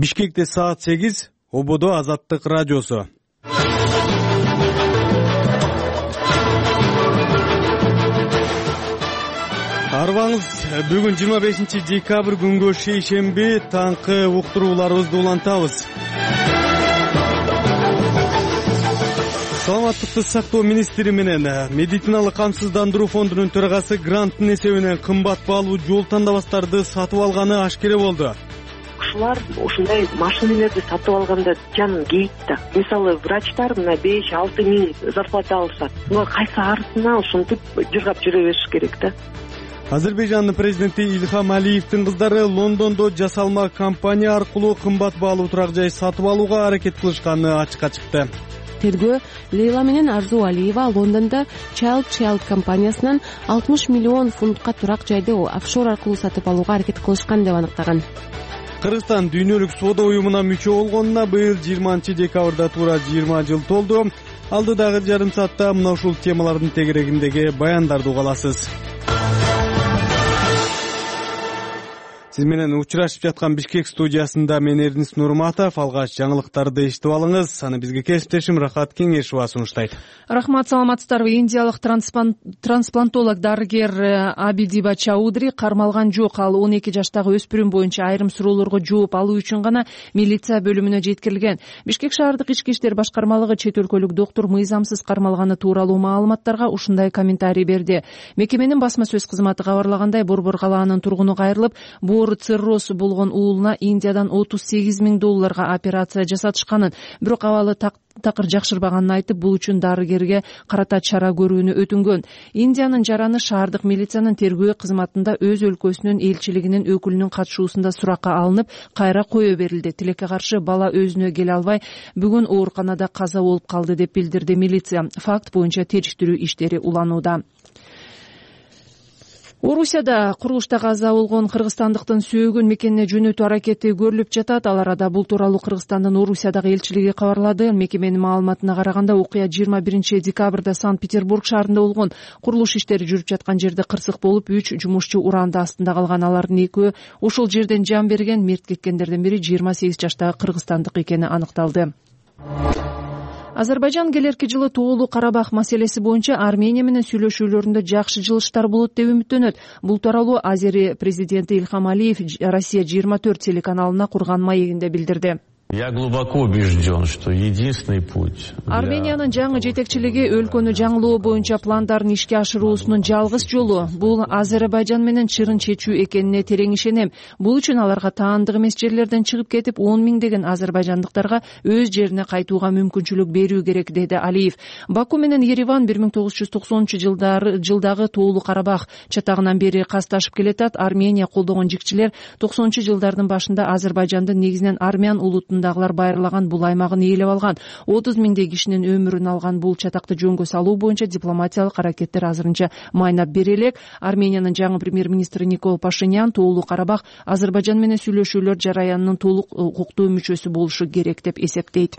Бишкекте саат 8, Ободо Азаттык радиосу. Арбаңыз, бүгүн 25 декабрь күнгө шейшемби таңкы уктурууларыбызды улантабыз. Саламаттыкты сактоо министри менен медициналык камсыздандыруу фондунун төрагасы гранттын эсебинен кымбат баалуу жол тандабастарды сатып алганы ашкере болду. Ушулар ушундай машиналарды сатып алганда жанын кейт да. Мисалы врачтар мына 5-6 миң зарплата алышат. Мына кайсы арысына ушинтип жыргап жүрө бериш керек да. Азербайжандын президенти Ильхам Алиевдин кыздары Лондондо жасалма компания аркылуу кымбат баалуу турак жай сатып алууга аракет кылышканы ачыкка чыкты. Тергөө Лейла менен Арзу Алиева Лондондо Child компаниясынан 60 миллион фунтка турак жайды офшор аркылуу сатып алууга аракет кылышкан деп аныктаган. Кыргызстан дүйнөлүк соода уюмуна мүчө болгонуна быйыл 20 декабрда туура 20 жыл толду. Алдыдагы жарым саатта мына ушул темалардын тегерегиндеги баяндарды угаласыз. Сиз менен учурашып жаткан Бишкек студиясында мен Эрдинис Нурматов. Алгач жаңылыктарды эшитип алыңыз. Аны бизге кесиптешим Рахат Кеңешова сунуштайт. Рахмат, саламатсыздарбы. Индиялык трансплантолог дарыгер Абидиба Чаудри кармалган жок. Ал 12 жаштагы өспүрүм боюнча айрым суроолорго жооп алуу үчүн гана милиция бөлүмүнө жеткирилген. Бишкек шаардык ички иштер башкармалыгы чет өлкөлүк доктур мыйзамсыз кармалганы тууралуу маалыматтарга ушундай комментарий берди. Мекеменин басма сөз кызматы кабарлагандай, Борбор калаанын тургуну кайрылып, цирроз болгон уулуна Индиядан $38 000 операция жасатышканын, бирок абалы такыр жакшырбаганын айтып, бул үчүн дарыгерге карата чара көрүүнү өтүнгөн. Индиянын жараны шаардык милициянын тергөө кызматында өз өлкөсүнүн элчилигинин өкүлүнүн катышуусунда суракка алынып, кайра кое берилди. Тилекке каршы бала өзүнө келе албай, бүгүн ооруканада каза болуп калды деп билдирди милиция. Факт боюнча териштирүү иштери уланууда. Орусияда курулушта каза болгон кыргызстандыктын сөөгүн мекенине жөнөтүү аракети көрүлүп жатат. Ал арада бул тууралуу Кыргызстандын Орусиядагы элчилиги кабарлады. Мекеменин маалыматына караганда, окуя 21 декабрда Санкт-Петербург шаарында болгон. Курулуш иштери жүрүп жаткан жерде кырсык болуп, 3 жумушчу ураанды астында калган. Алардын экөө ошол жерден жан берген. Мерт кеткендердин бири 28 жаштагы кыргызстандык экени аныкталды. Азербайжан келерки жылы тоолуу Карабах маселеси боюнча Армения менен сүйлөшүүлөрүндө жакшы жылыштар болот деп үмүттөнөт. Бул тууралуу Азери президенти Ильхам Алиев Россия 24 телеканалына курган маегинде билдирди. Я глубоко убежден, что единственный путь. Армениянын жаңы жетекчилиги өлкөнү жаңылоо боюнча пландарын ишке ашыруусунун жалгыз жолу бул Азербайжан менен чырын чечүү экенине терең ишенем. Бул үчүн аларга таандык эмес жерлерден чыгып кетип, 10 миңдеген азербайжандыктарга өз жерине кайтууга мүмкүнчүлүк берүү керек, деди Алиев. Баку менен Ереван 1990-жылдагы тоолуу Карабах чатагынан бери касташып келатат. Армения колдогон жикчилер 90-жылдардын башында Азербайжандын негизинен армян улутун дагылар байырлаган бул аймагын ээлеп алган. 30 миңдей кишинин өмүрүн алган бул чатакты жөнгө салуу боюнча дипломатиялык аракеттер азырынча майнап бере элек. Армениянын жаңы премьер-министри Никол Пашинян тоолуу Карабах Азербайжан менен сүйлөшүүлөр жараянынын толук укуктуу мүчөсү болушу керек деп эсептейт.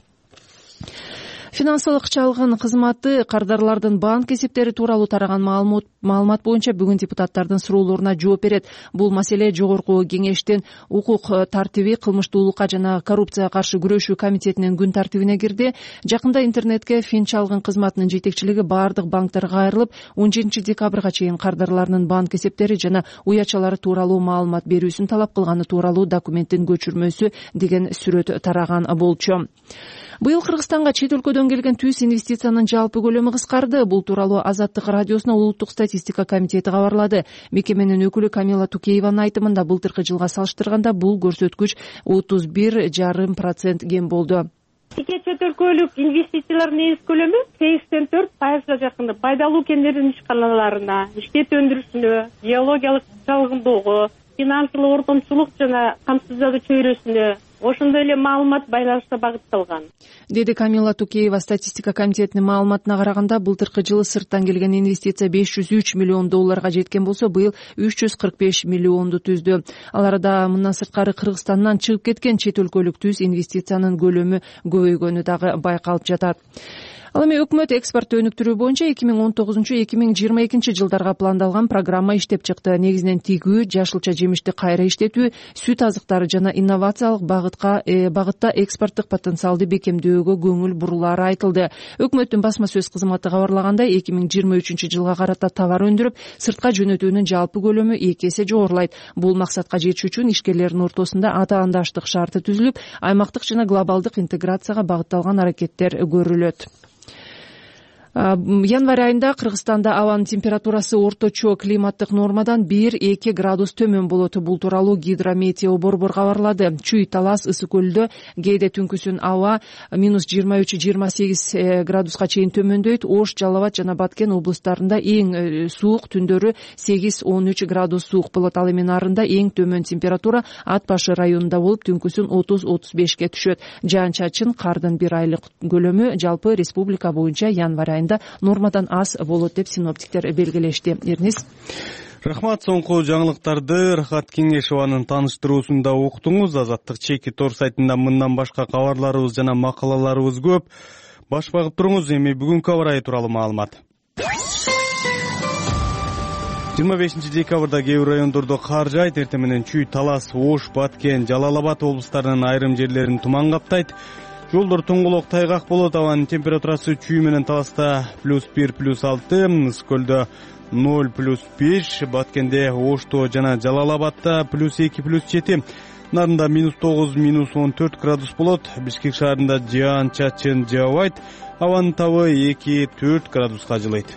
Финансылык чалгын кызматы кардарлардын банк эсептери тууралуу тараган маалымат боюнча бүгүн депутаттардын суроолоруна жооп берет. Бул маселе жогорку кеңештин укук тартиби, кылмыштуулукка жана коррупцияга каршы күрөшүү комитетинин күн тартибине кирди. Жакында интернетке фин чалгын кызматынын жетекчилиги бардык банктарга кайрылып, 17 декабрга чейин кардарлардын банк эсептери жана уячалары тууралуу маалымат берүүсүн талап кылганы тууралуу документтин көчүрмөсү деген сүрөт тараган болчу. Быйыл Кыргызстанга чет өлкөдөн келген түз инвестициянын жалпы көлөмү кыскарды. Бул тууралуу Азаттык радиосуна Улуттук статистика комитети кабарлады. Мекеменин өкүлү Камила Тукееванын айтымында былтыркы жылга салыштырганда бул көрсөткүч 31,5% кем болду. Чет өлкөлүк инвестициялардын негиз көлөмү 84%га жакын пайдалуу кендердин ишканаларына, иштет өндүрүшүнө, геологиялык чалгындоого, финансылык ортомчулук жана камсыздоо чөйрөсүнө, ошондой эле маалымат байланышта багытталган, деди Камила Тукеева. Статистика комитетинин маалыматына караганда, былтыркы жылы сырттан келген инвестиция $503 миллион жеткен болсо, быйыл 345 миллионду түздү. Ал арада мындан сырткары Кыргызстандан чыгып кеткен чет өлкөлүк түз инвестициянын көлөмү көбөйгөнү дагы байкалып жатат. Ал эми өкмөт экспортту өнүктүрүү боюнча 2019-2022 жылдарга пландалган программа иштеп чыкты. Негизинен тигүү, жашылча жемишти кайра иштетүү, сүт азыктары жана инновациялык багытта экспорттук потенциалды бекемдөөгө көңүл бурулаары айтылды. Өкмөттүн басма сөз кызматы кабарлагандай, 2023 жылга карата товар өндүрүп, сыртка жөнөтүүнүн жалпы көлөмү 2 эсе жогорулайт. Бул максатка жетиш үчүн ишкерлердин ортосунда атаандаштык шарты түзүлүп, аймактык жана глобалдык интеграцияга багытталган аракеттер көрүлөт. Январь айында Кыргызстанда абанын температурасы орточо климаттык нормадан 1-2 градус төмөн болот. Бул тууралуу Гидрометео борбор кабарлады. Чүй, Талас, Ысык көлдө кээде түнкүсүн аба -23-28 градуска чейин төмөндөйт. Ош, Жалал Абад жана Баткен облустарында эң суук түндөрү 8-13 градус суук болот. Ал эми нарында эң төмөн температура Ат Башы районунда болуп, түнкүсүн 30-35ке түшөт. Жаан-чачын кардын бир айлык көлөмү жалпы республика боюнча январь нормадан аз болот деп синоптиктер белгилешти. Эрнис. Рахмат. Соңку жаңылыктарды Рахат Кеңешованын тааныштыруусунда уктуңуз. Азаттык чеки тор сайтында мындан башка кабарларыбыз жана макалаларыбыз көп. Баш багып туруңуз. Эми бүгүнкү аба ырайы тууралуу маалымат. 25 декабрда кээ бир райондордо кар жаайт. Эртең менен Чүй, Талас, Ош, Баткен, Жалал Абад облустарынын айрым жерлерин туман каптайт. Жолдор тоңголок, тайгак болот. Абанын температурасы Чүй менен Таласта +1, +6, Ысык көлдө 0, +5, Баткенде, Ошто жана Жалал Абадта +2, +7, нарында -9, -14 градус болот. Бишкек шаарында жаан-чачын жаабайт. Абанын табы 2-4 градуска жылыйт.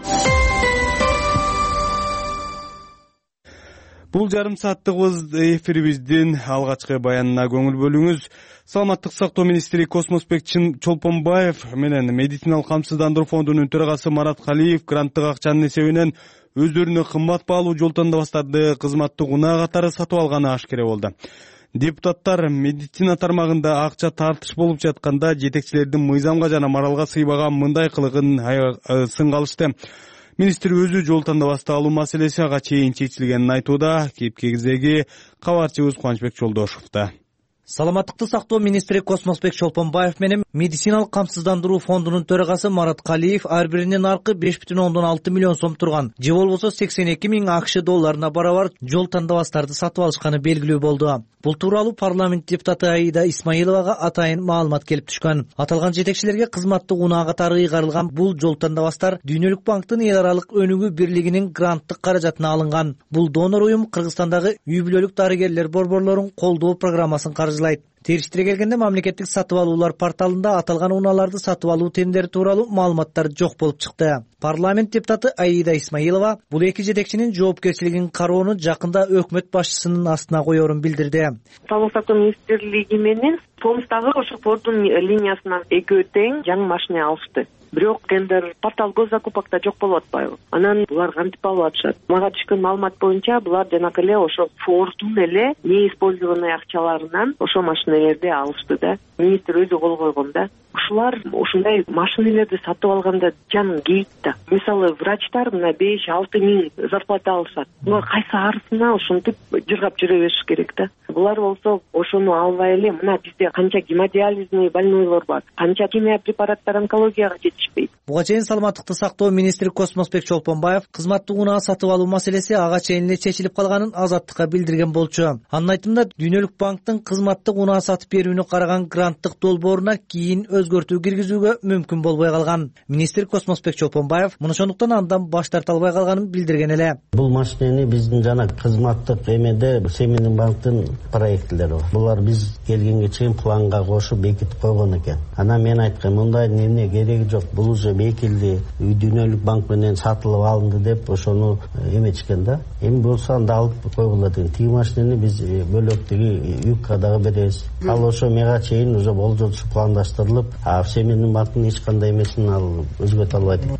Бул жарым сааттык эфирибиздин алгачкы баянына көңүл бөлүңүз. Саламаттык сактоо министри Космосбек Чолпонбаев менен медициналык камсыздандыруу фондунун төрагасы Марат Калиев гранттык акчанын эсебинен өздөрүнө кымбат баалуу жол тандабастарды кызматтык унаа катары сатып алганы ашкере болду. Депутаттар медицина тармагында акча тартыш болуп жатканда жетекчилердин мыйзамга жана моралга сыйбаган мындай кылыгын сынга алышты. Министр өзү жол тандабасты алуу маселеси ага чейин чечилгенин айтууда. Кийинки кабарчыбыз Кубанычбек Жолдошовдо. Саламаттыкты сактоо министри Космосбек Чолпонбаев менен медициналык камсыздандыруу фондунун төрагасы Марат Калиев ар биринин наркы 5,6 миллион сом турган, же болбосо 82 миң АКШ долларына барабар жол тандабастарды сатып алышканы белгилүү болду. Бул тууралуу парламент депутаты Аида Исмаиловага атайын маалымат келип түшкөн. Аталган жетекчилерге кызматтык унаа катары ыйгарылган бул жол тандабастар Дүйнөлүк банктын эл аралык өнүгүү бирлигинин гранттык каражатына алынган. Бул донор уюм Кыргызстандагы үй бүлөлүк дарыгерлер борборлорун колдоо программасын каржылайт. Териштире келгенде мамлекеттик сатып алуулар порталында аталган унааларды сатып алуу тендери тууралуу маалыматтар жок болуп чыкты. Парламент депутаты Аида Исмаилова бул эки жетекчинин жоопкерчилигин кароону жакында өкмөт башчысынын астына коерун билдирди. Саламаттык сактоо министрлиги менен Томстагы ошо фордун линиясынан экөө тең жаңы машина алышты. Бирок тендер портал госзакупокто жок болуп атпайбы? Анан булар кантип алып атышат? Мага түшкөн маалымат боюнча булар жанакы эле ошо фордун эле неиспользованный акчаларынан ошо машинелерди алышты да. Министр өзү кол койгон да. Ушулар ушундай машинелерди сатып алганда жанын кейит да. Мисалы врачтар мына 5-6 миң зарплата алышат. Булар кайсы арысына ушинтип жыргап жүрө бериш керек да. Булар болсо ошону албай эле мына бизде канча гемодиализный больнойлор бар, канча химия препараттар онкологияга жетишпейт. Буга чейин саламаттыкты сактоо министри Космосбек Чолпонбаев кызматтык унаа сатып алуу маселеси ага чейин эле чечилип калганын Азаттыкка билдирген болчу. Анын айтымында Дүйнөлүк банктын кызматтык унаа сатып берүүнү караган гранттык долбооруна кийин өзгөртүү киргизүүгө мүмкүн болбой калган. Министр Космосбек Чолпонбаев ошондуктан андан баш тарта албай калганын билдирген эле. Бул машинени биздин жана кызматтык эмеде Семиндин банктын проектлери бар. Булар биз келгенге чейин планга кошуп бекитип койгон экен. Анан мен айткам, мындай эмне кереги жок. Бул уже бекилди, Дүйнөлүк банк менен сатылып алынды деп ошону эметишкен да. Эми болсо анда алып койгула деген. Тиги машинени биз бөлөк тиги ЮККа дагы беребиз. Ал ошо мега чейин уже болжолчу пландаштырылып, Семиндин банктын эч кандай эмесин ал өзгөртө албайт.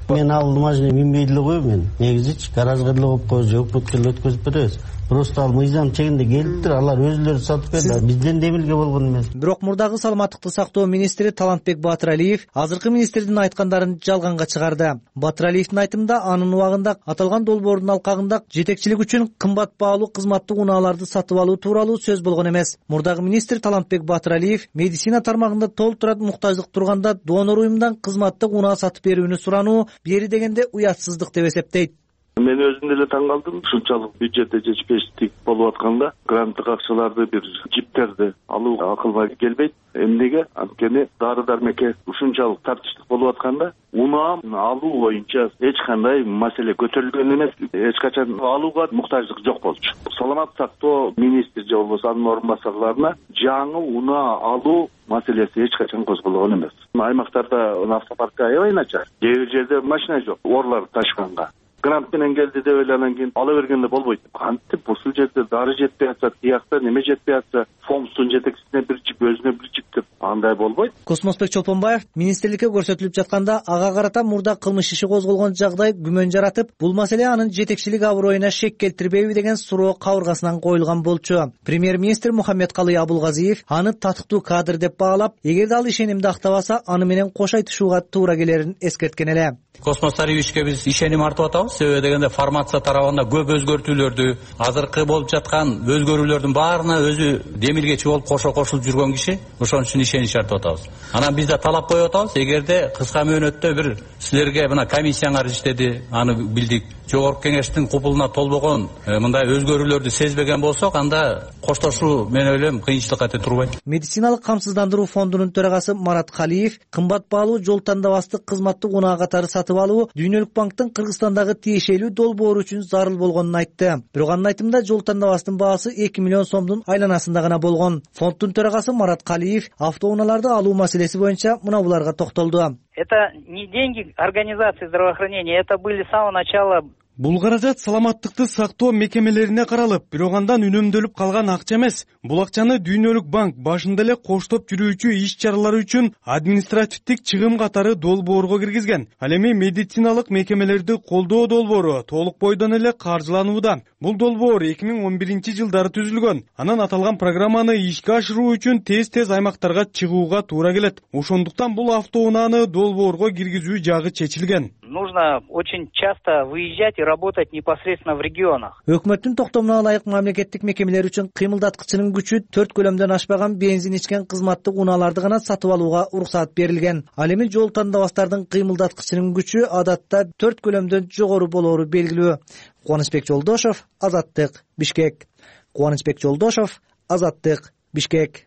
Мен ал машина минбейди эле го, мен негизичи гаражга эле коюп коебуз, өкмөткө эле өткөзүп беребиз. Просто ал мыйзам чегинде келиптир, алар өзүлөрү сатып берди, бизден демилге болгон эмес. Бирок мурдагы саламаттыкты сактоо министри Талантбек Батыралиев азыркы министрдин айткандарын жалганга чыгарды. Батыралиевдин айтымында анын убагында аталган долбоордун алкагында жетекчилик үчүн кымбат баалуу кызматтык унааларды сатып алуу тууралуу сөз болгон эмес. Мурдагы министр Талантбек Батыралиев медицина тармагында толтура муктаждык турганда донор уюмундан кызматтык унаа сатып берүүнү сурануу бери дегенде уятсыздык деп эсептейт. Мен өзүм деле таң калдым. Ушунчалык бюджетте жетишпештик болуп атканда гранттык акчаларды бир жиптерди алуу акылга келбейт. Эмнеге? Анткени дары дармекке ушунчалык тартыштык болуп атканда унаа алуу боюнча эч кандай маселе көтөрүлгөн эмес. Эч качан алууга муктаждык жок болчу. Саламат сактоо министри же болбосо анын орун басарларына жаңы унаа алуу маселеси эч качан козголгон эмес. Аймактарда автопарк аябай начар. Кээ бир жерде машина жок, орлар ташканга. Грант менен келди деп эле анан кийин ала бергенде болбойт. Кантип ушул жерде дары жетпей атса, тиякта неме жетпей атса, фомстун жетекчисине бир жип, өзүнө бир жип деп андай болбойт. Космосбек Чолпонбаев министрликке көрсөтүлүп жатканда ага карата мурда кылмыш иши козголгон жагдай күмөн жаратып, бул маселе анын жетекчилик аброюна шек келтирбейби деген суроо кабыргасынан коюлган болчу. Премьер-министр Мухаммедкалый Абулгазиев аны татыктуу кадр деп баалап, эгерде ал ишенимди актабаса, аны менен кош айтышууга туура келерин эскерткен эле. Космос Царевичке биз ишеним артып атабыз. Себеби дегенде формация тарабында көп өзгөртүүлөрдү, азыркы болуп жаткан өзгөрүүлөрдүн баарына өзү демилгечи болуп кошулуп жүргөн киши. Ошон үчүн ишенич артып атабыз. Анан биз да талап коюп атабыз. Эгерде кыска мөөнөттө бир силерге мына комиссияңар иштеди, аны билдик. Жогорку кеңештин купулуна толбогон мындай өзгөрүүлөрдү сезбеген болсок, анда коштошуу мен ойлойм кыйынчылыкка турбайт. Медициналык камсыздандыруу фондунун төрагасы Марат Калиев кымбат баалуу жол тандабастык кызматтык унаа катары сатып алуу Дүйнөлүк банктын Кыргызстандагы тиешелүү долбоору үчүн зарыл болгонун айтты. Бирок анын айтымында жол тандабастын баасы 2 миллион сомдун айланасында гана болгон. Фонддун төрагасы Марат Калиев автоунааларды алуу маселеси боюнча мына буларга токтолду. Это не деньги организации здравоохранения, это были с самого начала. Бул каражат саламаттыкты сактоо мекемелерине каралып, бирок андан үнөмдөлүп калган акча эмес. Бул акчаны Дүйнөлүк банк башында эле коштоп жүрүүчү иш-чаралар үчүн административдик чыгым катары долбоорго киргизген. Ал эми медициналык мекемелерди колдоо долбоору толук бойдон эле каржыланууда. Бул долбоор 2011-жылдары түзүлгөн. Анан аталган программаны ишке ашыруу үчүн тез аймактарга чыгууга туура келет. Ошондуктан бул автоунааны долбоорго киргизүү жагы чечилген. Нужно очень часто выезжать и работать непосредственно в регионах. Өкмөттүн токтомуна ылайык мамлекеттик мекемелер үчүн кыймылдаткычынын күчү 4 көлөмдөн ашпаган бензин ичкен кызматтык унааларды гана сатып алууга уруксат берилген. Ал эми жол тандабастардын кыймылдаткычынын күчү адатта 4 көлөмдөн жогору болоору белгилүү. Кубанычбек Жолдошов, Азаттык, Бишкек. Кубанычбек Жолдошов, Азаттык, Бишкек.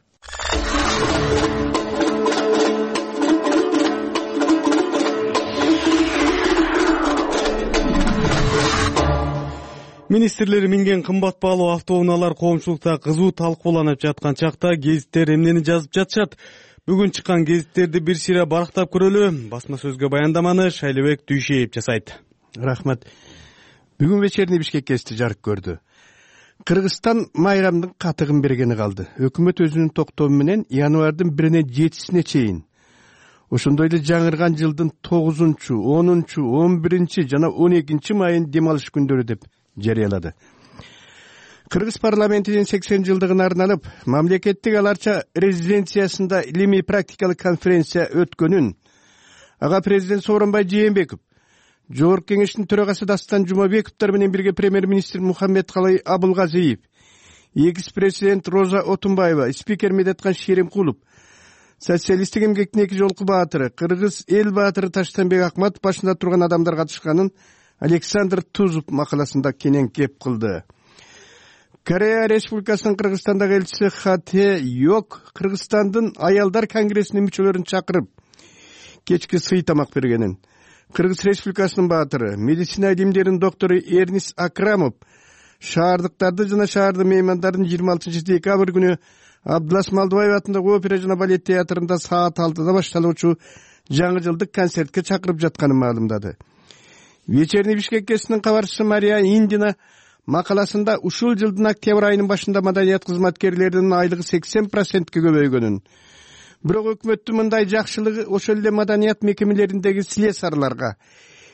Министрлер минген кымбат баалуу автоунаалар коомчулукта кызуу талкууланып жаткан чакта гезиттер эмнени жазып жатышат? Бүгүн чыккан гезиттерди бир сыйра барактап көрөлү. Басма сөзгө баяндаманы Шайлыбек Дүйшеев жасайт. Рахмат. Бүгүн вечерний Бишкек гезити жарык көрдү. Кыргызстан майрамдын катыгын бергени калды. Өкмөт өзүнүн токтому менен январдын 1-ine 7-sine чейин ошондой эле жаңырган жылдын 9-чу, 10-чу, 11-чи жана 12-чи майын дем алыш күндөрү деп жарыялады. Кыргыз парламентинин 80 жылдыгына арналып, мамлекеттик аларча резиденциясында илимий практикалык конференция өткөнүн ага президент Сооронбай Жээнбеков, Жогорку кеңештин төрагасы Дастан Жумабековдор менен бирге премьер-министр Мухаммедкалый Абулгазиев, экс-президент Роза Отунбаева, спикер Медеткан Шеримкулов, социалисттик эмгектин эки жолку баатыры, кыргыз эл баатыры Таштанбек Акматов башында турган адамдар катышканын Александр Тузов макаласында кенен кеп кылды. Корея Республикасынын Кыргызстандагы элчиси Хате Йок Кыргызстандын аялдар конгрессинин мүчөлөрүн чакырып кечки сый тамак бергенин, Кыргыз Республикасынын баатыры, медицина илимдеринин доктору Эрнис Акрамов шаардыктарды жана шаардын меймандарын 26 декабрь күнү Абдулас Малдыбаев атындагы опера жана балет театрында саат 6-да башталуучу жаңы жылдык концертке чакырып жатканын маалымдады. Вечерний Бишкек гезитинин кабарчысы Мария Индина макаласында ушул жылдын октябрь айынын башында маданият кызматкерлеринин айлыгы 80%ке көбөйгөнүн, бирок өкмөттүн мындай жакшылыгы ошол эле маданият мекемелериндеги слесарларга,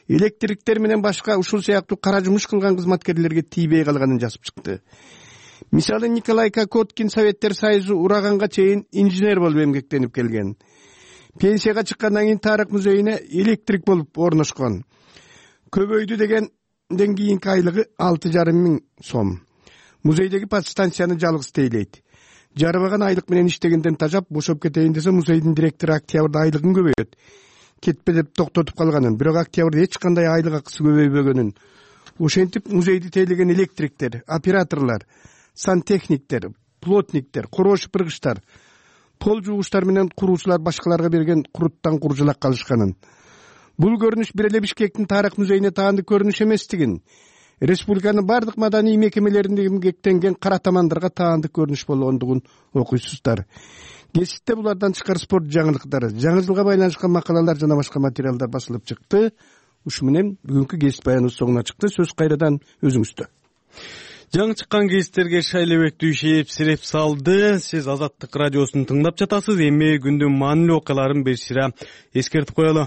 электриктер менен башка ушул сыяктуу кара жумуш кылган кызматкерлерге тийбей калганын жазып чыкты. Мисалы Николай Кокоткин Советтер Союзу ураганга чейин инженер болуп эмгектенип келген. Пенсияга чыккандан кийин Тарых музейине электрик болуп орношкон. Көбөйдү дегенден кийинки айлыгы 6,5 миң сом. Музейдеги подстанцияны жалгыз тейлейт. Жарыбаган айлык менен иштегенден тажап бошоп кетейин десе музейдин директору октябрда айлыгын көбөйөт. Кетпе деп токтотуп калганын, бирок октябрда эч кандай айлык акысы көбөйбөгөнүн. Ошентип музейди тейлеген электриктер, операторлор, сантехниктер, плотниктер, курооч пыргычтар, пол жуугучтар менен куруучулар башкаларга берген куруттан куржулак калышканын. Бул көрүнүш бир эле Бишкектин Тарых музейине таандык көрүнүш эместигин, республиканын бардык маданий мекемелеринде эмгектенген кара тамандарга таандык көрүнүш болгондугун окуйсуздар. Кесипте булардан тышкары спорт жаңылыктары, жаңы жылга байланышкан макалалар жана башка материалдар басылып чыкты. Ушу менен бүгүнкү кесип баяныбыз соңуна чыкты. Сөз кайрадан өзүңүздө. Жаңы чыккан кесиптерге Шайлебек Дүйшеев сиреп салды. Сиз Азаттык радиосун тыңдап жатасыз. Эми күндүн маанилүү окуяларын бир сыйра эскертип коелу.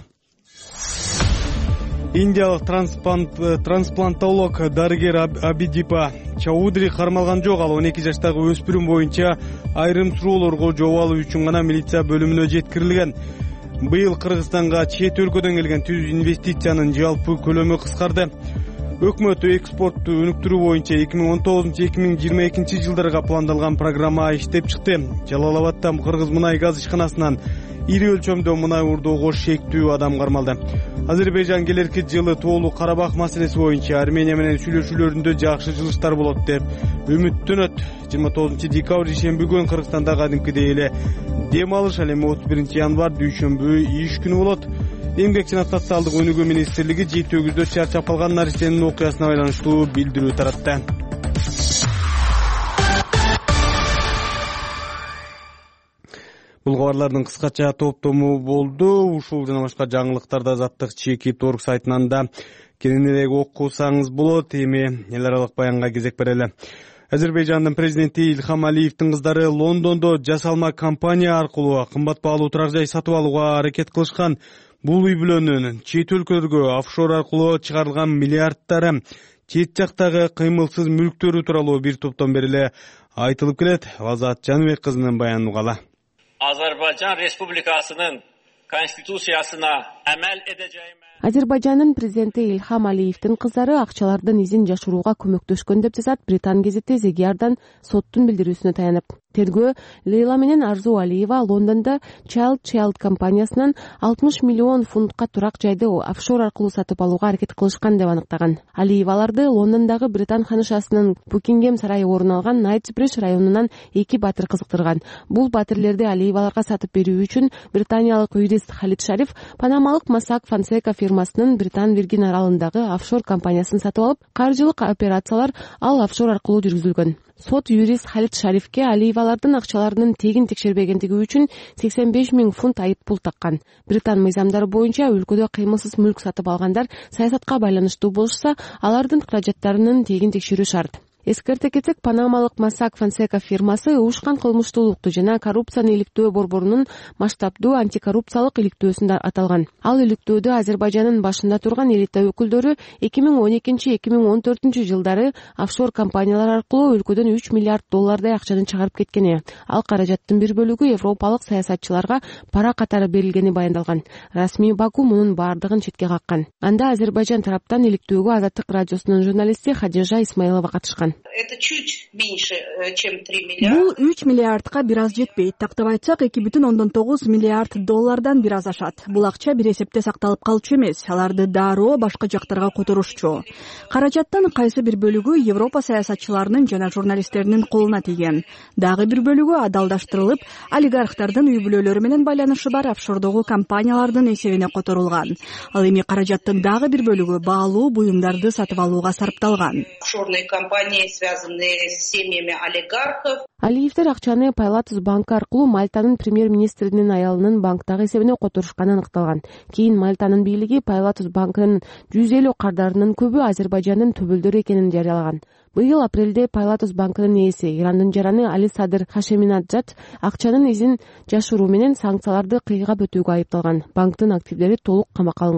Индиялык трансплантолог дарыгер Абидипа Чаудри кармалган жок. Ал 12 жаштагы өспүрүм боюнча айрым суроолорго жооп алуу үчүн гана милиция бөлүмүнө жеткирилген. Быйыл Кыргызстанга чет өлкөдөн келген түз инвестициянын жалпы көлөмү кыскарды. Өкмөт экспортту өнүктүрүү боюнча 2019-2022 жылдарга пландалган программа иштеп чыкты. Жалал-Абадда Кыргыз мунай газ ишканасынан ири өлчөмдө мунай урдоого шектүү адам кармалды. Азербайжан келерки жылы тоолуу Карабах маселеси боюнча Армения менен сүйлөшүүлөрүндө жакшы жылыштар болот деп үмүттөнөт. 29 декабрь ишемби күнү Кыргызстанда кадимкидей эле дем алыш, ал эми 31 январь дүйшөмбү иш күнү болот. Эмгек жана социалдык өнүгүү министрлиги жети өгүздө чарчап калган нарсенин окуясына байланыштуу билдирүү таратты. Бул кабарлардын кыскача топтому болду. Ушул жана башка жаңылыктарды Азаттык Чекит.org сайтынан да кененирээк окусаңыз болот. Эми эл аралык баянга кезек берели. Азербайжандын президенти Ильхам Алиевдин кыздары Лондондо жасалма компания аркылуу кымбат баалуу турак жай сатып алууга аракет кылышкан. Бул үй бүлөнүн чет өлкөлөргө офшор аркылуу чыгарылган миллиарддары, чет жактагы кыймылсыз мүлктөрү тууралуу бир топтон бери эле айтылып келет. Азат Жаныбек кызынын баянын угалы. Azerbaycan Respublikasının konstitusiyasına amel edeceğim. Азербайжандын президенти Ильхам Алиевдин кыздары акчалардын изин жашырууга көмөктөшкөн деп жазат Британ гезити The Guardian соттун билдирүүсүнө таянып. Тергөө Лейла менен Арзу Алиева Лондондо Child компаниясынан 60 миллион фунтка турак жайды офшор аркылуу сатып алууга аракет кылышкан деп аныктаган. Алиеваларды Лондондогу Британ ханышасынын Букингем сарайы орун алган Найтсбридж районунан 2 батыр кызыктырган. Бул батирлерди Алиеваларга сатып берүү үчүн британиялык юрист Халид Шариф Панамалык Mossack Fonseca фирмасынын Британ Виргин аралындагы офшор компаниясын сатып алып, каржылык операциялар ал офшор аркылуу жүргүзүлгөн. Сот юрист Халид Шарифке Алиевалардын акчаларынын тегин текшербегендиги үчүн 85 000 фунт айып пул таккан. Британ мыйзамдары боюнча өлкөдө кыймылсыз мүлк сатып алгандар саясатка байланыштуу болушса, алардын каражаттарынын тегин текшерүү шарт. Эскерте кетсек, Панамалык Mossack Fonseca фирмасы уушкан кылмыштуулукту жана коррупцияны иликтөө борборунун масштабдуу антикоррупциялык иликтөөсүндө аталган. Ал иликтөөдө Азербайжандын башында турган элита өкүлдөрү 2012-2014 жылдары офшор компаниялар аркылуу өлкөдөн 3 миллиард доллардай акчаны чыгарып кеткени. Ал каражаттын бир бөлүгү европалык саясатчыларга пара катары берилгени баяндалган. Расмий Баку мунун баардыгын четке каккан. Анда Азербайжан тараптан иликтөөгө Азаттык радиосунун журналисти Хадижа Исмаилова катышкан. Это чуть меньше, чем 3 миллиарда. Бул 3 миллиардка бир аз жетпейт. Тактап айтсак, 2,9 миллиард доллардан бир аз ашат. Бул акча бир эсепте сакталып калчу эмес, аларды дароо башка жактарга которушчу. Каражаттын кайсы бир бөлүгү Европа саясатчыларынын жана журналисттеринин колуна тийген. Дагы бир бөлүгү адалдаштырылып, олигархтардын үй бүлөлөрү менен байланышы бар офшордогу компаниялардын эсебине которулган. Ал эми каражаттын дагы бир бөлүгү баалуу буюмдарды сатып алууга сарпталган. Офшорные компании, связанные с семьями олигархов. Алиевдер акчаны Пайлатус банкы аркылуу Мальтанын премьер-министринин аялынын банктагы эсебине которушканы аныкталган. Кийин Мальтанын бийлиги Пайлатус банкынын 150 кардарынын көбү Азербайжандын төбөлдөрү экенин жарыялаган. Быйыл апрелде Пайлатус банкынын ээси Ирандын жараны Али Садыр Хашеминаджад акчанын изин жашыруу менен санкцияларды кыйгап өтүүгө айыпталган. Банктын активдери толук камакка алынган.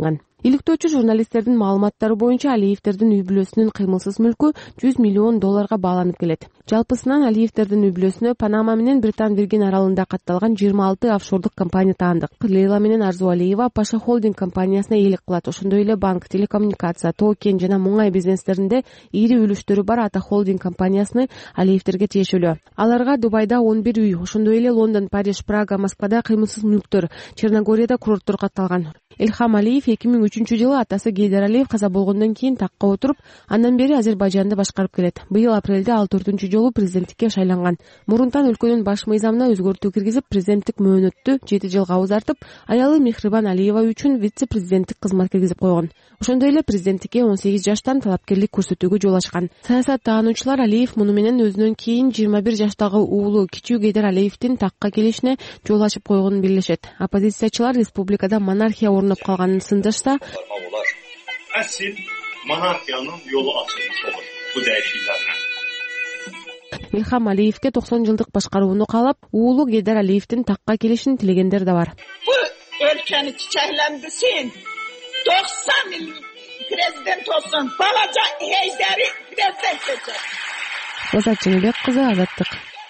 иликтөөчү журналисттердин маалыматтары боюнча Алиевтердин үй бүлөсүнүн кыймылсыз мүлкү $100 миллион бааланып келет. Жалпысынан Алиевтердин үй бүлөсүнө Панама менен Британ Виргин аралында катталган 26 офшордук компания таандык. Лейла менен Арзу Алиева Паша холдинг компаниясынаээлик кылат. Ошондой эле банк, телекоммуникация, токен жана муңай бизнестеринде ири үлүштөрү бар Ата холдинг компаниясыны Алиевтерге тиешелүү. Аларга Дубайда 11 үй, ошондой эле Лондон, Париж, Прага, Москвада кыймылсыз мүлктөр, Черногорияда курорттор катталган. Илхам Алиев 2003-жылы атасы Гейдар Алиев каза болгондон кийин такка отуруп, андан бери Азербайжанды башкарып келет. Быйыл апрелде ал 4-жолу президенттикке шайланган. Мурунтан өлкөнүн баш мыйзамына өзгөртүү киргизип, президенттик мөөнөттү 7 жылга узартып, аялы Мехрибан Алиева үчүн вице-президенттик кызмат киргизип койгон. Ошондой эле президенттикке 18 жаштан талапкерлик көрсөтүүгө жол ачкан. Саясат таануучулар Алиев муну менен өзүнөн кийин 21 жаштагы уулу Кичүү Гейдар Алиевдин такка келишине жол ачып койгонун белгилешет. Оппозициячылар республикада монархия орноп калганын сындашса, Əsl monarxiyanın yolu açılmış olur bu dəyişikliklərlə. Илхам Алиевке 90 жылдык башкарууну каалап, уулу Гейдар Алиевдин такка келишин тилегендер да бар. Bu ülkeni çiçeklendirsin. 90 yıl prezident olsun. Balaca Heyder'i prezident edecek. Ozat Женебек кызы, Азаттык.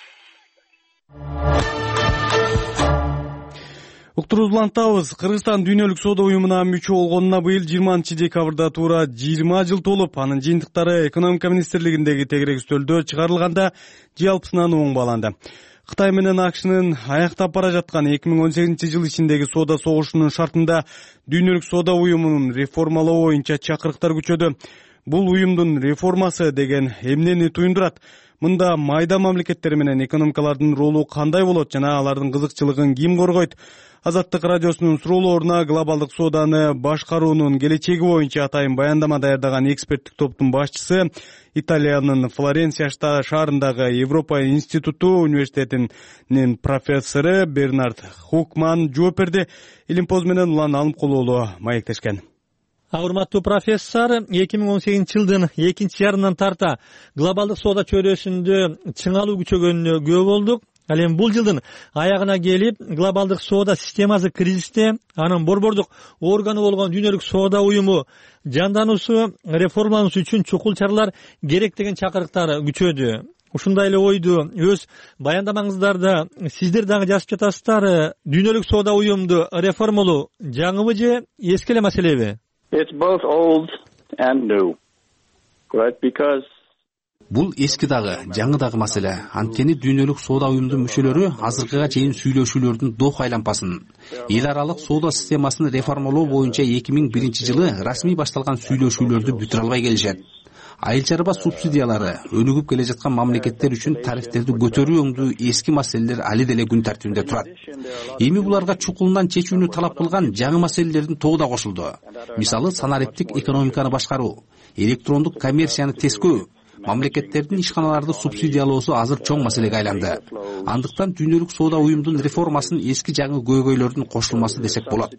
Уктурулантабыз. Кыргызстан Дүйнөлүк соода уюмуна мүчө болгонуна быйыл 20-декабрда туура 20 жыл толуп, анын жыйынтыктары экономика министрлигиндеги тегерек үстөлдө чыгарылганда жалпысынан оң бааланды. Кытай менен АКШнын аяктап бара жаткан 2018-жыл ичиндеги соода согушунун шартында Дүйнөлүк соода уюмунун реформалоо боюнча чакырыктар күчөдү. Бул уюмдун реформасы деген эмнени туюндурат? Мында майда мамлекеттер менен экономикалардын ролу кандай болот жана алардын кызыкчылыгын ким коргойт? Азаттык радиосунун суроолоруна глобалдык сооданы башкаруунун келечеги боюнча атайын баяндама даярдаган эксперттик топтун башчысы, Италиянын Флоренция шаарындагы Европа институту университетинин профессору Бернард Хукман жооп берди. Илимпоз менен улан Алымкулуулу маектешкен. Урматтуу профессор, 2018-жылдын экинчи жарымынан тарта глобалдык соода чөйрөсүндө чыңалуу күчөгөнүнө күбө болдук. Ал эми бул жылдын аягына келип, глобалдык соода системасы кризисте, анын борбордук органы болгон Дүйнөлүк соода уюму жандануусу, реформалануусу үчүн чукул чаралар керек деген чакырыктар күчөдү. Ушундай эле ойду өз баяндамаңыздарда сиздер дагы жазып жатасыздар. Дүйнөлүк соода уюмду реформалоо жаңыбы же эски эле маселеби? It's both old and new, right? Because бул эски дагы, жаңы дагы маселе. Анткени Дүйнөлүк соода уюмдун мүчөлөрү азыркыга чейин сүйлөшүүлөрдүн Доха айланпасын, эл аралык соода системасын реформалоо боюнча 2001-жылы расмий башталган сүйлөшүүлөрдү бүтүрө албай келишет. Айыл чарба субсидиялары, өнүгүп келе жаткан мамлекеттер үчүн тарифтерди көтөрүү өңдүү эски маселелер али деле күн тартибинде турат. Эми буларга чукулунан чечүүнү талап кылган жаңы маселелердин тобу да кошулду. Мисалы, санариптик экономиканы башкаруу, электрондук коммерцияны тескөө, мамлекеттердин ишканаларды субсидиялоосу азыр чоң маселеге айланды. Андыктан Дүйнөлүк соода уюмдун реформасын эски жаңы көйгөйлөрдүн кошулмасы десек болот.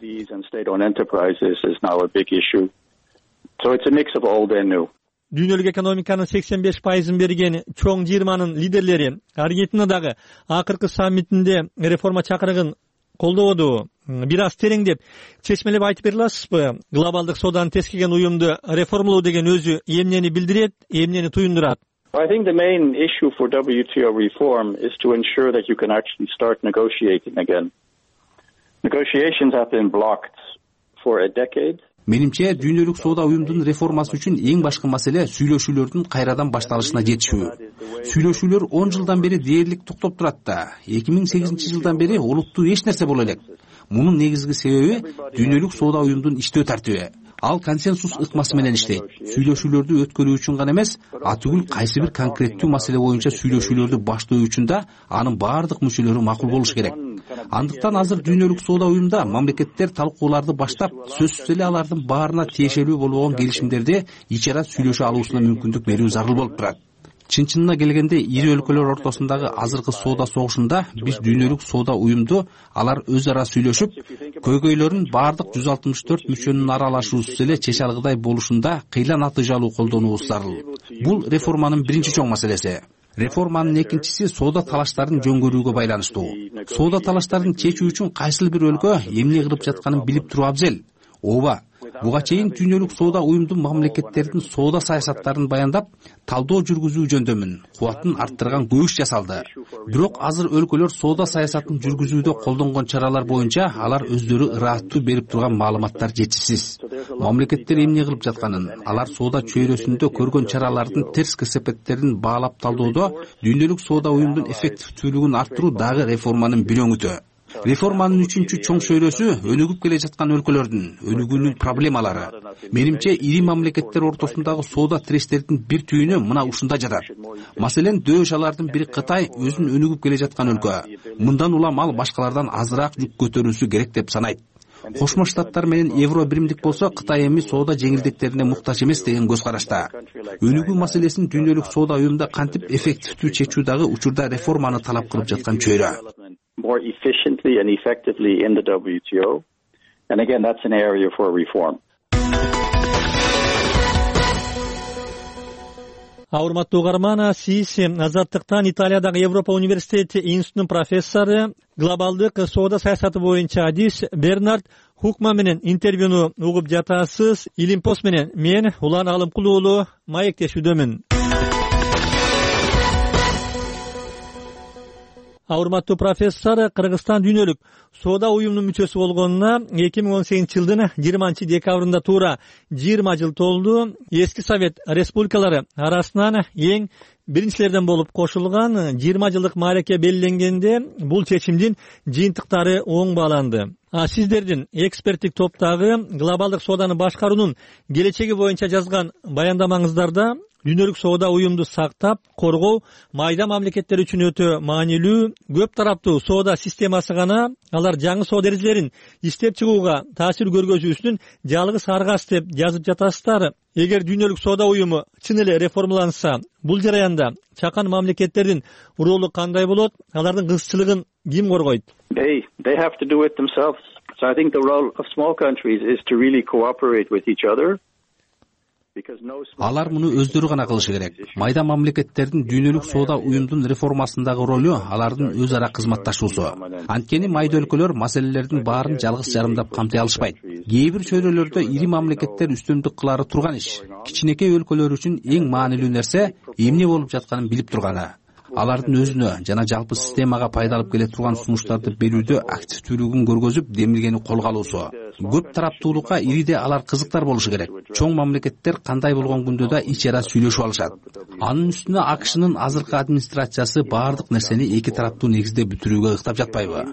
Дүйнөлүк экономиканын 85% берген чоң 20-нын лидерлери Аргентинадагы акыркы саммитинде реформа чакырыгын колдободу. Бир аз тереңдеп, чечмелеп айтып бере аласызбы? Глобалдык сооданы тескеген уюмду реформалоо деген өзү эмнени билдирет, эмнени туюндурат? I think the main issue for WTO reform is to ensure that you can actually start negotiating again. Negotiations have been blocked for a decade. Менимче, Дүйнөлүк соода уюмдун реформасы үчүн эң башкы маселе сүйлөшүүлөрдүн кайрадан башталышына жетишүү. Сүйлөшүүлөр 10 жылдан бери дээрлик токтоп турат да, 2008-жылдан бери олуттуу эч нерсе боло элек. Мунун негизги себеби Дүйнөлүк соода уюмдун иштөө тартиби. Ал консенсус ыкмасы менен иштейт. Сүйлөшүүлөрдү өткөрүү үчүн гана эмес, атүгүл кайсы бир конкреттүү маселе боюнча сүйлөшүүлөрдү баштоо үчүн да анын баардык мүчөлөрү макул болуш керек. Андыктан азыр Дүйнөлүк соода уюмда мамлекеттер талкууларды баштап, сөзсүз эле алардын баарына тиешелүү болгон келишимдерди ичара сүйлөшө алуусуна мүмкүндүк берүү зарыл болуп турат. Чын-чынына келгенде ири өлкөлөр ортосундагы азыркы соода согушунда биз Дүйнөлүк соода уюмду алар өз ара сүйлөшүп, көйгөйлөрүн баардык 164 мүчөнүн аралашуусуз эле чече алгыдай болушунда кыйла натыйжалуу колдонуубуз зарыл. Бул реформанын биринчи чоң маселеси. Реформанын экинчиси соода талаштарын жөнгөрүүгө байланыштуу. Соода талаштарын чечүү үчүн кайсыл бир өлкө эмне кылып жатканын билип туруу абзел. Ооба, Буга чейин Дүйнөлүк соода уюмду мамлекеттердин соода саясаттарын баяндап, талдоо жүргүзүү жөндөмүн, кубатын арттырган көбүш жасалды. Бирок азыр өлкөлөр соода саясатын жүргүзүүдө колдонгон чаралар боюнча алар өздөрү ырааттуу берип турган маалыматтар жетишсиз. Мамлекеттер эмне кылып жатканын, алар соода чөйрөсүндө көргөн чаралардын терс кесепеттерин баалап талдоодо Дүйнөлүк соода уюмдун эффективдүүлүгүн арттыруу дагы реформанын бир өңүтү. Реформанын үчүнчү чоң чөйрөсү өнүгүп келе жаткан өлкөлөрдүн өнүгүүнүн проблемалары. Менимче ири мамлекеттер ортосундагы соода тирештердин бир түйүнү мына ушунда жатат. Маселен, дөш алардын бири Кытай өзүн өнүгүп келе жаткан өлкө. Мындан улам ал башкалардан азыраак жүк көтөрүүсү керек деп санайт. Кошмо Штаттар менен евро биримдик болсо, Кытай эми соода жеңилдиктерине муктаж эмес деген көз карашта. Өнүгүү маселесин Дүйнөлүк соода уюмунда кантип эффективдүү чечүү дагы учурда реформаны талап кылып жаткан чөйрө. More efficiently and effectively in the WTO. And again, that's an area for reform. Урматтуу угарман, сиз Азаттыктан Италиядагы Европа университети институтунун профессору, глобалдык соода саясаты боюнча адис Бернард Хукма менен интервьюну угуп жатасыз. Илимпос менен мен Улан Алымкул уулу маектешүүдөмүн. Урматтуу профессор, Кыргызстан Дүйнөлүк соода уюмунун мүчөсү болгонуна 2018-жылдын 20-декабрында туура 20 жыл толду. Эски Совет республикалары арасынан эң биринчилерден болуп кошулган 20 жылдык маареке белгиленгенде бул чечимдин жыйынтыктары оң бааланды. Сиздердин эксперттик топтогу глобалдык сооданы башкаруунун келечеги боюнча жазган баяндамаңыздарда Дүйнөлүк соода уюмду сактап, коргоо майда мамлекеттер үчүн өтө маанилүү. Көп тараптуу соода системасы гана алар жаңы соода эрежелерин иштеп чыгууга таасир көргөзүүсүнүн жалгыз аргасы деп жазып жатасыздар. Эгер Дүйнөлүк соода уюму чын эле реформаланса, бул жараянда чакан мамлекеттердин ролу кандай болот? Алардын кызыкчылыгын ким коргойт? They have to do it themselves. So I think the role of small countries is to really cooperate with each other. Алар муну өздөрү гана кылышы керек. Майда мамлекеттердин Дүйнөлүк соода уюмдун реформасындагы ролу алардын өз ара кызматташуусу. Анткени майда өлкөлөр маселелердин баарын жалгыз жарымдап камтый алышпайт. Кээ бир чөйрөлөрдө ири мамлекеттер үстөмдүк кылары турган иш. Кичинекей өлкөлөр үчүн эң маанилүү нерсе эмне болуп жатканын билип турганы. Алардын өзүнө жана жалпы системага пайда алып келе турган сунуштарды берүүдө активдүүлүгүн көргөзүп, демилгени колго алуусу. Көп тараптуулукка ириде алар кызыктар болушу керек. Чоң мамлекеттер кандай болгон күндө да ич ара сүйлөшүп алышат. Анын үстүнө АКШнын азыркы администрациясы баардык нерсени эки тараптуу негизде бүтүрүүгө ыктап жатпайбы?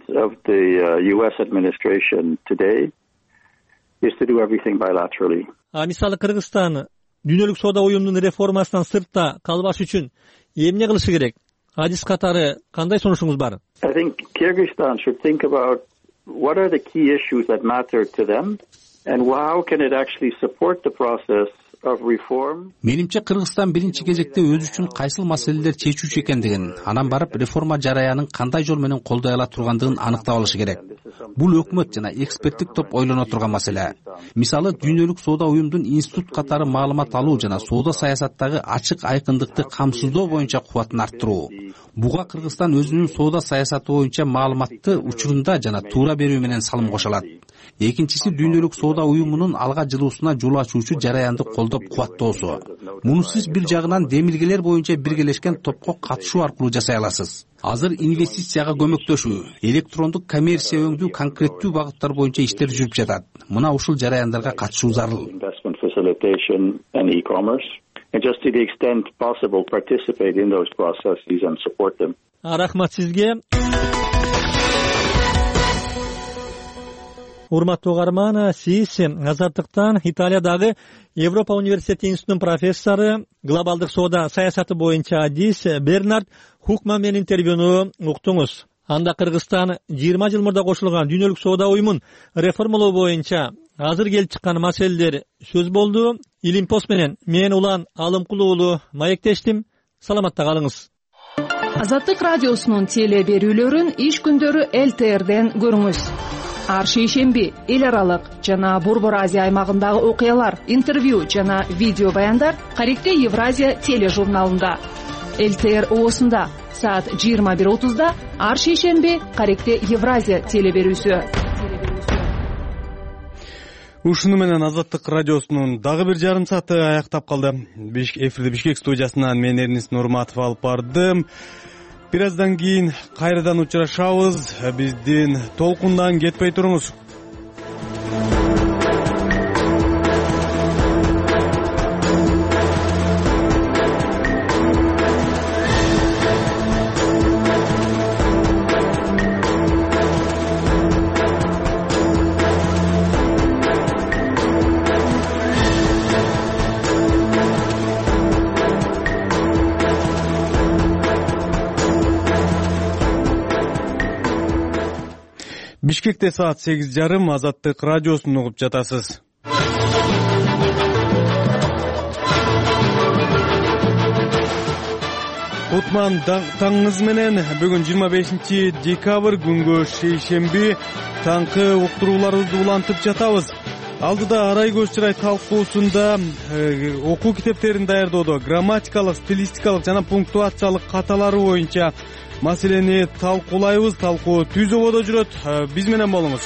Мисалы Кыргызстан Дүйнөлүк соода уюмунун реформасынан сыртта калбаш үчүн эмне кылышы керек? Адис катары кандай сунушуңуз бар? I think Kyrgyzstan should think about what are the key issues that matter to them and how can it actually support the process of reform. Менимче Кыргызстан биринчи кезекте өзү үчүн кайсыл маселелер чечүүчү экендигин, анан барып реформа жараянын кандай жол менен колдой ала тургандыгын аныктап алышы керек. Бул өкмөт жана эксперттик топ ойлоно турган маселе. Мисалы, Дүйнөлүк соода уюмдун институт катары маалымат алуу жана соода саясаттагы ачык айкындыкты камсыздоо боюнча кубатын арттыруу. Буга Кыргызстан өзүнүн соода саясаты боюнча маалыматты учурунда жана туура берүү менен салым кошо алат. Экинчиси Дүйнөлүк соода уюмунун алга жылуусуна жол ачуучу жараянды колдоп кубаттоосу. Муну сиз бир жагынан демилгелер боюнча биргелешкен топко катышуу аркылуу жасай аласыз. Азыр инвестицияга көмөктөшүү, электрондук коммерция өңдүү конкреттүү багыттар боюнча иштер жүрүп жатат. Мына ушул жараяндарга катышуу зарыл. And just to the extent possible participate in those processes and support them. Рахмат сизге. Урматтуу угарман, сиз Азаттыктан Италиядагы Европа университети институтунун профессору, глобалдык соода саясаты боюнча адис Бернард Хукма менен интервьюну уктуңуз. Анда Кыргызстан 20 жыл мурда кошулган Дүйнөлүк соода уюмун реформалоо боюнча азыр келип чыккан маселелер сөз болду. Илимпос менен мен Улан Алымкул уулу маектештим. Саламатта калыңыз. Азаттык радиосунун теле берүүлөрүн иш күндөрү ЛТРден көрүңүз. Ар шейшемби эл аралык жана Борбор Азия аймагындагы окуялар, интервью жана видео баяндар Каректе Евразия тележурналында. ЛТР оосунда саат 21:30 ар шейшемби Каректе Евразия теле берүүсү. Ушуну менен Азаттык радиосунун дагы бир жарым сааты аяктап калды. Эфирди Бишкек студиясынан мен Эрнис Нурматов алып бардым. Бир аздан кийин кайрадан учурашабыз. Биздин толкундан кетпей туруңуз. Бишкекте саат 8:30 Азаттык радиосун угуп жатасыз. Кутман таңыңыз менен бүгүн 25 декабрь күнгө шейшемби таңкы уктурууларыбызды улантып жатабыз. Алдыда арай көз чырай талкуусунда окуу китептерин даярдоодо грамматикалык, стилистикалык жана пунктуациялык каталары боюнча маселени талкуулайбыз. Талкуу түз ободо жүрөт. Биз менен болуңуз.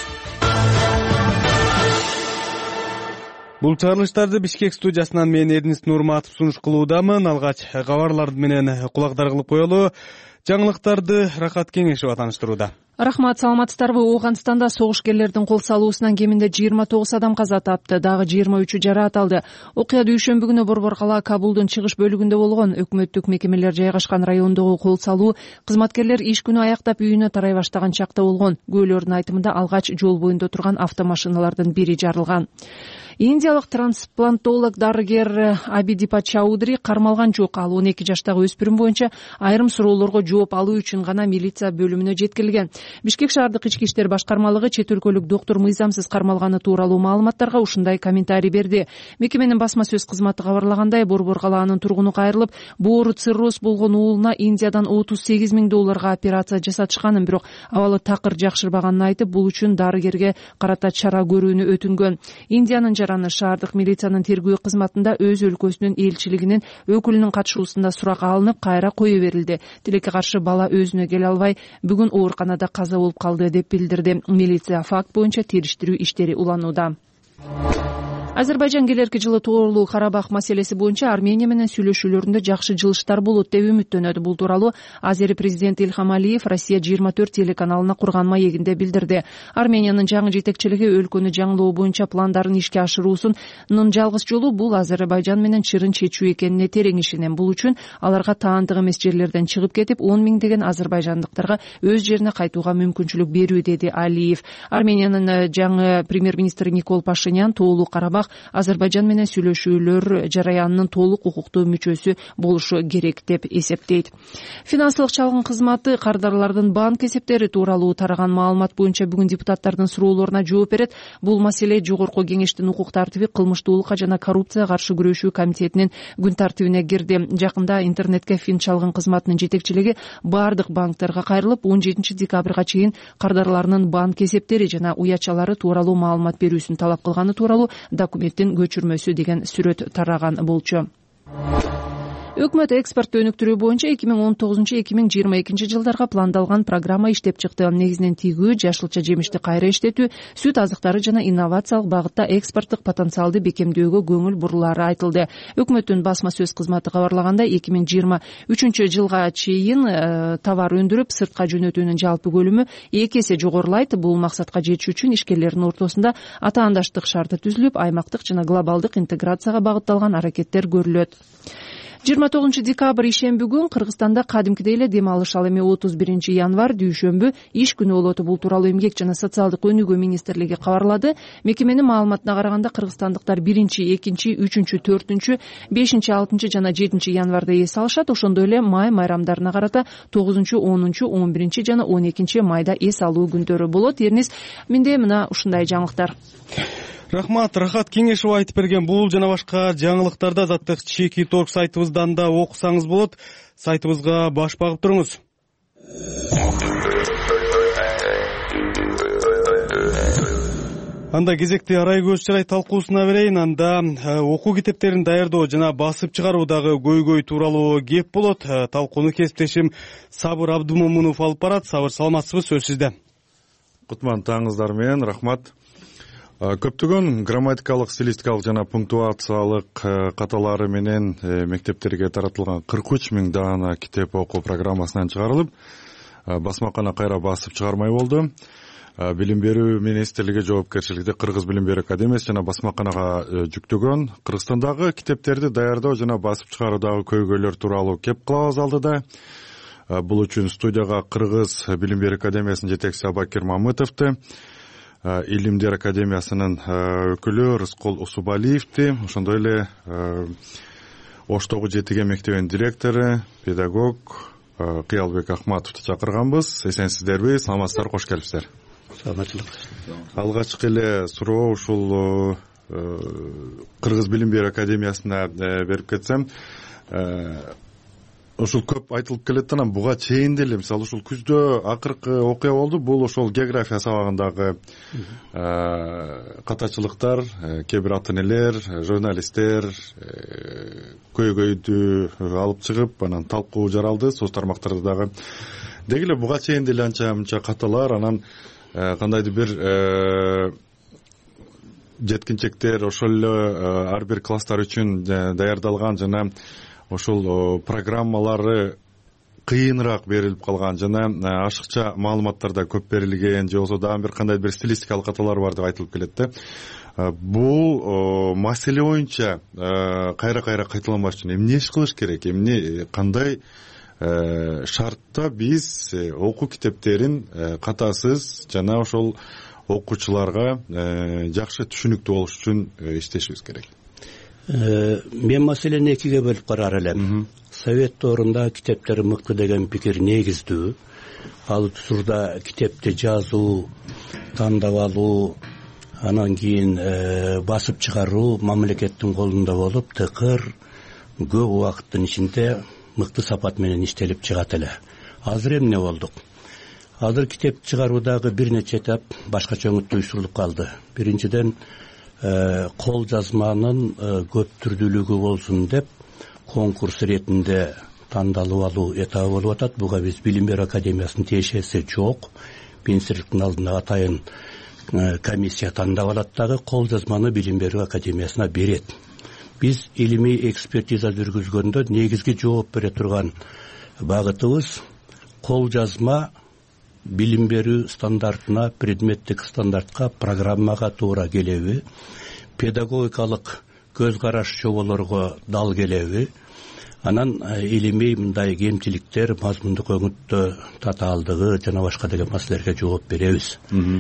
Бул чыгарылыштарды Бишкек студиясынан мен Эрнис Нурматов сунуш кылуудамын. Алгач кабарлар менен кулактар кылып коелу. Жаңылыктарды Рахат Кеңешева тааныштырууда. Рахмат, саламатсыздарбы? Ооганстанда согушкерлердин кол салуусунан кеминде 29 адам каза тапты, дагы 23 жараат алды. Окуя дүйшөмбү күнү Борбор кала Кабулдун чыгыш бөлүгүндө болгон. Өкмөттүк мекемелер жайгашкан райондогу кол салуу кызматкерлер иш күнү аяктап үйүнө тарай баштаган чакта болгон. Күбөлөрдүн айтымында алгач жол боюнда турган автомашиналардын бири жарылган. Индиялык трансплантолог дарыгер Абидипа Чаудри кармалган жок. Ал 12 жаштагы өспүрүм боюнча айрым суроолорго жооп алуу үчүн гана милиция бөлүмүнө жеткирилген. Бишкек шаардык ички иштер башкармалыгы чет өлкөлүк доктор мыйзамсыз кармалганы тууралуу маалыматтарга ушундай комментарий берди. Мекеменин басма сөз кызматы кабарлагандай, Борбор калаанын тургуну кайрылып, боору цирроз болгон уулуна Индиядан $30,000 операция жасатышканын, бирок абалы такыр жакшырбаганын айтып, бул үчүн дарыгерге карата чара көрүүнү өтүнгөн. Индиянын жараны шаардык милициянын тергөө кызматында өз өлкөсүнүн элчилигинин өкүлүнүн катышуусунда сурак алынып, кайра кое берилди. Тилекке каршы бала өзүнө келе албай, бүгүн ооруканада каза болуп калды деп билдирди. Милиция факт боюнча териштирүү иштери уланууда. Азербайжан келерки жылы Тоолуу Карабах маселеси боюнча Армения менен сүйлөшүүлөрүндө жакшы жылыштар болот деп үмүттөнөт. Бул тууралуу Азери президенти Ильхам Алиев Россия 24 телеканалына курган маегинде билдирди. Армениянын жаңы жетекчилиги өлкөнү жаңылоо боюнча пландарын ишке ашыруусунун жалгыз жолу бул Азербайжан менен чырын чечүү экенине терең ишенем. Бул үчүн аларга таандык эмес жерлерден чыгып кетип, 10 миңдеген азербайжандыктарга өз жерине кайтууга мүмкүнчүлүк берүү, деди Алиев. Армениянын жаңы премьер-министри Никол Пашинян Тоолуу Карабах Азербайжан менен сүйлөшүүлөр жараянынын толук укуктуу мүчөсү болушу керек деп эсептейт. Финансылык чалгын кызматы кардарлардын банк эсептери тууралуу тараган маалымат боюнча бүгүн депутаттардын суроолоруна жооп берет. Бул маселе Жогорку кеңештин укук тартиби, кылмыштуулукка жана коррупцияга каршы күрөшүү комитетинин күн тартибине кирди. Жакында интернетке фин чалгын кызматынын жетекчилиги бардык банктерге кайрылып, 17 декабрга чейин кардарларынын банк эсептери жана уячалары тууралуу маалымат берүүсүн талап кылганы тууралуу документтин көчүрмөсү деген сүрөт тараган болчу. Өкмөт экспорт өнүктүрүү боюнча 2019-2022 жылдарга пландалган программа иштеп чыкты. Негизинен тигүү, жашылча жемишти кайра иштетүү, сүт азыктары жана инновациялык багытта экспорттук потенциалды бекемдөөгө көңүл бурулаары айтылды. Өкмөттүн басма сөз кызматы кабарлагандай, 2023 жылга чейин товар өндүрүп, сыртка жөнөтүүнүн жалпы көлүмү 2 эсе жогорулайт. Бул максатка жетиш үчүн ишкерлердин ортосунда атаандаштык шарты түзүлүп, аймактык жана глобалдык интеграцияга багытталган аракеттер көрүлөт. 29 декабрь ишемби күн Кыргызстанда кадимкидей эле дем алыш. Ал эми 31 январь дүйшөмбү иш күнү болот. Бул тууралуу Эмгек жана социалдык өнүгүү министрлиги кабарлады. Мекеменин маалыматына караганда кыргызстандыктар 1, 2, 3, 4, 5, 6 жана 7 январда эс алышат. Ошондой эле май майрамдарына карата 9, 10, 11 жана 12 майда эс алуу күндөрү болот. Эрнис, менде мына ушундай жаңылыктар. Рахмат, Рахат Кеңешева айтып берген бул жана башка жаңылыктарды Азаттык Чеки Торг сайтыбыздан да окусаңыз болот. Сайтыбызга баш багып туруңуз. Анда кезекти арай көз чырай талкуусуна берейин. Анда окуу китептерин даярдоо жана басып чыгаруудагы көйгөй тууралуу кеп болот. Талкууну кесиптешим Сабыр Абдымомунов алып барат. Сабыр, саламатсызбы? Сөз сизде. Кутман таңыңыздар менен, рахмат. Көптөгөн грамматикалык, стилистикалык жана пунктуациялык каталары менен мектептерге таратылган 43 000 даана китеп окуу программасынан чыгарылып, басмакана кайра басып чыгармай болду. Билим берүү министрлиги жоопкерчиликти Кыргыз билим берүү академиясы жана басмаканага жүктөгөн. Кыргызстандагы китептерди даярдоо жана басып чыгаруудагы көйгөйлөр тууралуу кеп кылабыз алдыда. Бул үчүн студияга Кыргыз билим берүү академиясынын жетекчиси Абакир Мамытовду, Илимдер академиясынын өкүлү Рыскол Усубалиевди, ошондой эле Оштогу жетиге мектебинин директору, педагог Кыялбек Ахматовду чакырганбыз. Эсенсиздерби? Саламатсыздар, кош келипсиздер. Саламатчылык. Алгачкы эле суроо ушул Кыргыз билим берүү академиясына берип кетсем, ушул көп айтылып келет, анан буга чейин деле мисалы ушул күздө акыркы окуя болду. Бул ошол география сабагындагы катачылыктар, кээ бир ата энелер, журналисттер көйгөйдү алып чыгып, анан талкуу жаралды соц тармактарда дагы. Деги эле буга чейин деле анча мынча каталар, анан кандайдыр бир жеткинчектер ошол эле ар бир класстар үчүн даярдалган жана ошол программалары кыйыныраак берилип калган жана ашыкча маалыматтар да көп берилген, же болбосо дагы бир кандайдыр бир стилистикалык каталар бар деп айтылып келет да. Бул маселе боюнча кайра кайталанбаш үчүн эмне иш кылыш керек? Эмне кандай шартта биз окуу китептерин катасыз жана ошол окуучуларга жакшы түшүнүктүү болуш үчүн иштешибиз керек? Мен маселени экиге бөлүп карар элем. Совет доорунда китептер мыкты деген пикир негиздүү. Ал учурда китепти жазуу, тандап алуу, анан кийин басып чыгаруу мамлекеттин колунда болуп, тыкыр көп убакыттын ичинде мыкты сапат менен иштелип чыгат эле. Азыр эмне болдук? Азыр китеп чыгаруудагы бир нече этап башкача өңүттүрүлүп калды. Биринчиден кол жазманын көп түрдүүлүгү болсун деп конкурс иретинде тандалып алуу этабы болуп атат. Буга биз билим берүү академиясынын тиешеси жок. Министрликтин алдында атайын комиссия тандап алат дагы кол жазманы билим берүү академиясына берет. Биз илимий экспертиза жүргүзгөндө негизги жооп бере турган багытыбыз кол жазма билим берүү стандартына, предметтик стандартка, программага туура келеби, педагогикалык көз караш чоболорго дал келеби, анан илимий мындай кемчиликтер, мазмундук өңүттө татаалдыгы жана башка деген маселелерге жооп беребиз.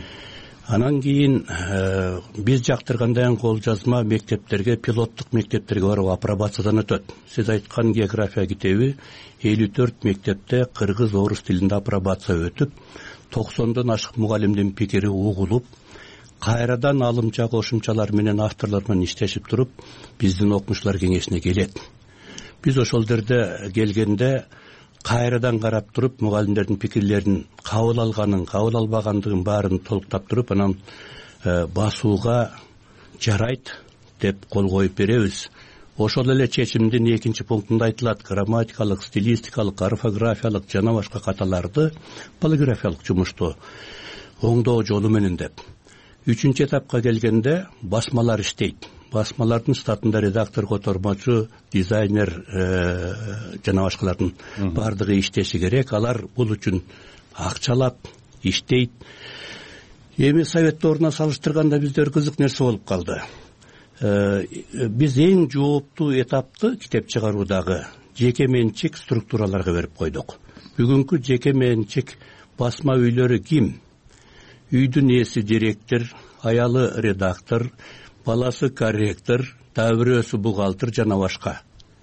Анан кийин биз жактыргандай кол жазма мектептерге, пилоттук мектептерге барып апробациядан өтөт. Сиз айткан география китеби 54 мектепте кыргыз, орус тилинде апробация өтүп, 90дон ашык мугалимдин пикири угулуп, кайрадан алымча кошумчалар менен авторлор менен иштешип туруп, биздин окумуштуулар кеңешине келет. Биз ошол жерде келгенде кайрадан карап туруп, мугалимдердин пикирлерин кабыл алганын, кабыл албагандыгын баарын толуктап туруп, анан басууга жарайт деп кол коюп беребиз. Ошол эле чечимдин экинчи пунктунда айтылат: грамматикалык, стилистикалык, орфографиялык жана башка каталарды полиграфиялык жумушту оңдоо жолу менен деп. Үчүнчү этапка келгенде басмалар иштейт. Басмалардын штатында редактор, котормочу, дизайнер жана башкалардын бардыгы иштеши керек. Алар бул үчүн акча алат, иштейт. Эми совет дооруна салыштырганда биздер кызык нерсе болуп калды. Биз эң жооптуу этапты китеп чыгаруудагы жеке менчик структураларга берип койдук. Бүгүнкү жеке менчик басма үйлөрү ким? Үйдүн ээси директор, аялы редактор, баласы корректор, дагы бирөөсү бухгалтер жана башка.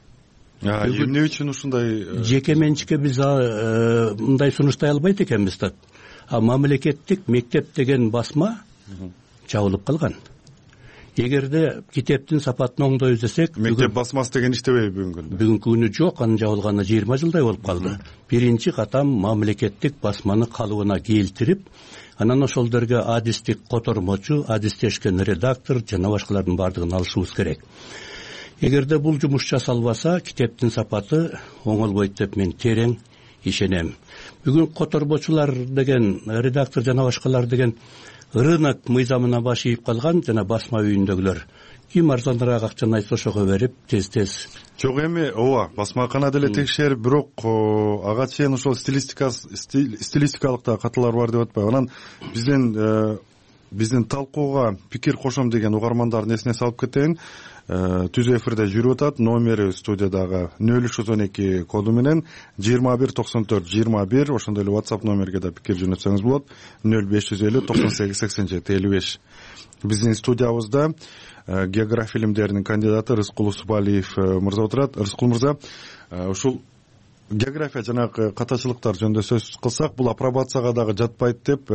Эмне үчүн ушундай жеке менчикке биз мындай сунуштай албайт экенбиз да. Мамлекеттик мектеп деген басма жабылып калган. Эгерде китептин сапатын оңдой издесек, мектеп басмасы деген иштебейби бүгүнкү күндө? Бүгүнкү күнү жок, анын жабылганына 20 жылдай болуп калды. Биринчи катам мамлекеттик басманы калыбына келтирип, анан ошолдорго адистик котормочу, адистешкен редактор жана башкалардын бардыгын алышыбыз керек. Эгерде бул жумуш жасалбаса, китептин сапаты оңолбойт деп мен терең ишенем. Бүгүн котормочулар деген, редактор жана башкалар деген рынок мыйзамына баш ийип калган жана басма үйүндөгүлөр ким арзаныраак акчаны айтса ошого берип тез жок эми ооба басмакана деле текшерип, бирок ага чейин ошол стилистикалык да каталар бар деп атпайбы. Анан биздин талкууга пикир кошом деген угармандардын эсине салып кетейин. Түз эфирде жүрүп атат. Номери студиядагы 0312 коду менен 219421, ошондой эле WhatsApp номерге да пикир жөнөтсөңүз болот. 0550 98 87 55. Биздин студиябызда география илимдеринин кандидаты Рыскул Усубалиев мырза отурат. Рыскул мырза, ушул география жанагы катачылыктар жөнүндө сөз кылсак, бул апробацияга дагы жатпайт деп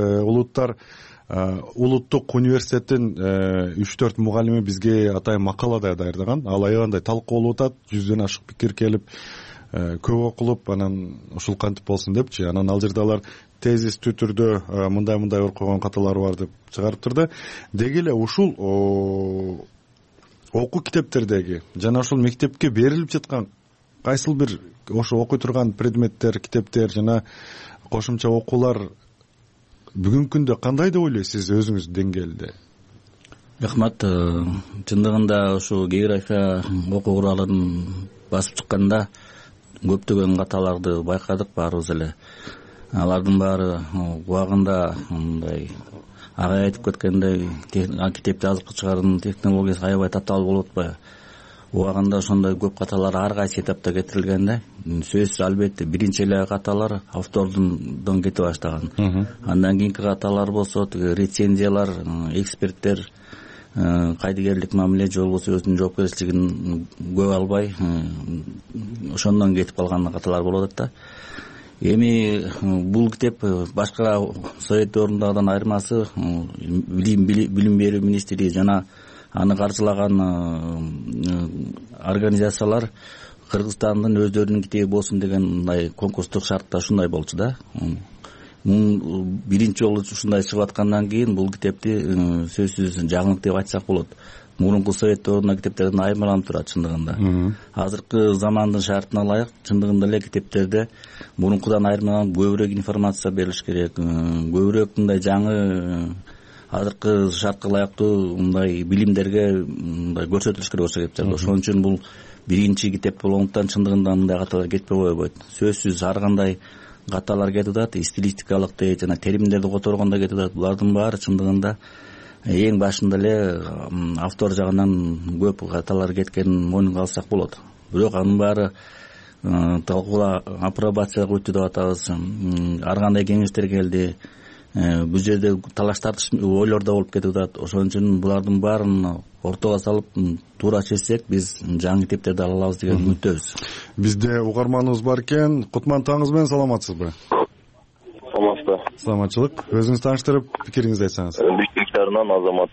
улуттук университеттин 3-4 мугалими бизге атайын макала даярдаган. Ал аябандай талкуу болуп атат, 100дөн ашык пикир келип, көп окулуп, анан ушул кантип болсун депчи. Анан ал жерде алар тезистүү түрдө мындай окуган каталар бар деп чыгарыптыр. Деги эле ушул окуу китептердеги жана ушул мектепке берилип жаткан кайсыл бир ошо окуй турган предметтер, китептер жана кошумча окуулар бүгүнкү күндө кандай деп ойлойсуз өзүңүз деңгээлде? Рахмат. Чындыгында ушу география окуу куралын басып чыкканда көптөгөн каталарды байкадык баарыбыз эле. Алардын баары убагында мындай агай айтып кеткендей китепти азыркы чыгаруунун технологиясы аябай татаал болуп атпайбы? Убагында ошондой көп каталар ар кайсы этапта кетирилген да. Сөзсүз албетте биринчи эле каталар автордон кете баштаган. Андан кийинки каталар болсо рецензиялар, эксперттер кайдыгерлик мамиле же болбосо өзүнүн жоопкерчилигин көп албай ошондон кетип калган каталар болуп атат да. Эми бул китеп башка совет дöwрүндөгүдөн айырмасы билим берүү министрлиги жана аны каржылаган организациялар Кыргызстандын өздөрүнүн китеби болсун деген мындай конкурстук шартта ушундай болчу да. Биринчи жолу ушундай чыгып аткандан кийин бул китепти сөзсүз жаңылык деп айтсак болот. Мурунку совет дöwрүнүн китептеринен айырмаланып турат чындыгында. Азыркы замандын шартына ылайык чындыгында эле китептерде мурункудан айырмаланып көбүрөөк информация берилиш керек, көбүрөөк мындай жаңы азыркы шартка ылайыктуу мындай билимдерге мындай көрсөтүлүш керек болсо китептер. Ошон үчүн бул биринчи китеп болгондуктан чындыгында мындай каталар кетпей койбойт. Сөзсүз ар кандай каталар кетип атат, стилистикалык жана теримдерди которгондо кетип атат. Булардын баары чындыгында эң башында эле автор жагынан көп каталар кеткенин мойнунга алсак болот. Бирок анын баары талкууга апробацияга өтү деп атабыз. Ар кандай кеңештер келди. Бул жерде талаш тартыш ойлор да болуп кетип атат. Ошон үчүн булардын баарын ортого салып туура чечсек биз жаңы китептерди ала алабыз деген үмүттөбүз. Бизде угарманыбыз бар экен. Кутман таңыңыз менен саламатсызбы? Саламатсызбы. Саламатчылык. Өзүңүз тааныштырып, пикириңизди айтсаңыз. Бишкектарынан Азамат.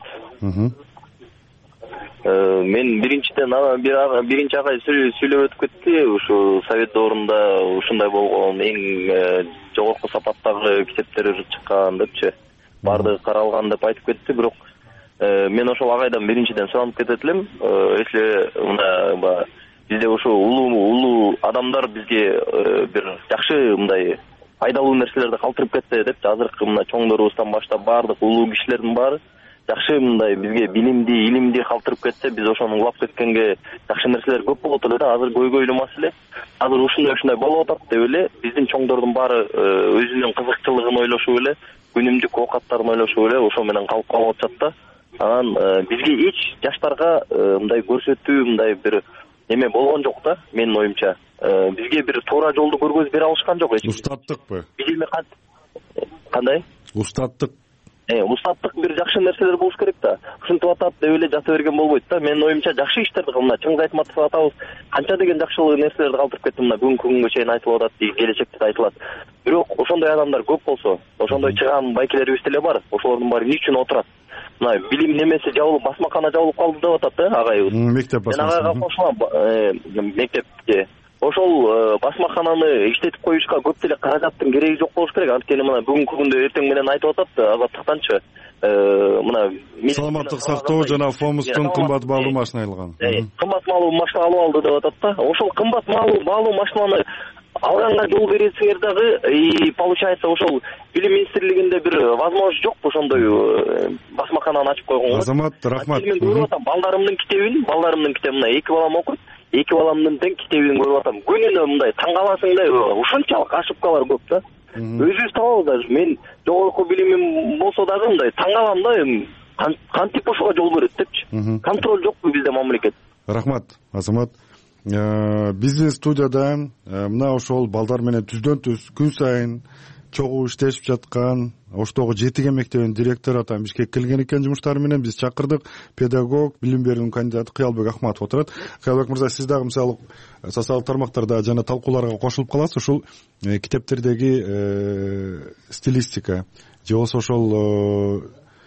Мен биринчи агай сүйлөп өтүп кетти. Ушу совет дöwрүндө ушундай болгон эң жогорку сапаттагы китептер чыккан депчи. Бардыгы каралган деп айтып кетти, бирок мен ошол агайдан биринчиден суранып кетет элем. Если мына бизде ушу улуу адамдар бизге бир жакшы мындай пайдалуу нерселерди калтырып кетти депчи. Азыркы мына чоңдорубуздан баштап баардык улуу кишилердин баары жакшы мындай бизге билимди, илимди калтырып кетсе, биз ошону улап кеткенге жакшы нерселер көп болот эле да. Азыр көйгөйлүү маселе. Азыр ушундай болуп атат деп эле биздин чоңдордун баары өзүнүн кызыкчылыгын ойлошуп эле, күнүмдүк оокаттарын ойлошуп эле ошо менен калып калып атышат да. Анан бизге эч жаштарга мындай көрсөтүү мындай бир эме болгон жок да, менин оюмча. Бизге бир туура жолду көргөзүп бере алышкан жок эч. Устаттыкпы? Кандай? Устаттык. Устаттык бир жакшы нерселер болуш керек да. Ушинтип атат деп эле жата берген болбойт да. Менин оюмча жакшы иштерди кылмына Чыңгыз Айтматов атабыз канча деген жакшылык нерселерди калтырып кетти. Мына бүгүнкү күнгө чейин айтылып атат, келечекте да айтылат. Бирок ошондой адамдар көп болсо, ошондой чыган байкелерибиз деле бар. Ошолордун баары эмне үчүн отурат? Мына билим немеси жабылып, басмакана жабылып калды деп атат да агайыбыз. Мектеп басмакана. Мен агайга кошулам, мектепте ошол басмакананы иштетип коюшка көп деле каражаттын кереги жок болуш керек. Анткени мына бүгүнкү күндө эртең менен айтып атат азаттыктанчы мына саламаттык сактоо жана фомустун кымбат баалуу машина алган. Кымбат баалуу машина алып алды деп атат да. Ошол кымбат баалуу машинаны алганга жол бересиңер дагы, получается ошол билим министрлигинде бир возможность жокпу ошондой басмакананы ачып койгонго? Азамат, рахмат. Мен көрүп атам балдарымдын китебин мына 2 балам окуйт, 2 баламдын тең китебин көрүп атам. Күнүнө мындай таң каласыңдай ушунчалык ошибкалар көп да. Өзүбүз табабыз даже. Мен жогорку билимим болсо дагы мындай таң калам да, кантип ошого жол берет депчи. Контроль жокпу бизде мамлекет. Рахмат, Азамат. Биздин студияда мына ошол балдар менен түздөн-түз күн сайын чогуу иштешип жаткан Оштогу жетиге мектебинин директору атам Бишкекке келген экен жумуштары менен. Биз чакырдык. Педагог, билим берүүнүн кандидаты Кыялбек Акматов отурат. Кыялбек мырза, сиз дагы мисалы социалдык тармактарда жана талкууларга кошулуп каласыз. Ушул китептердеги стилистика же болбосо ошол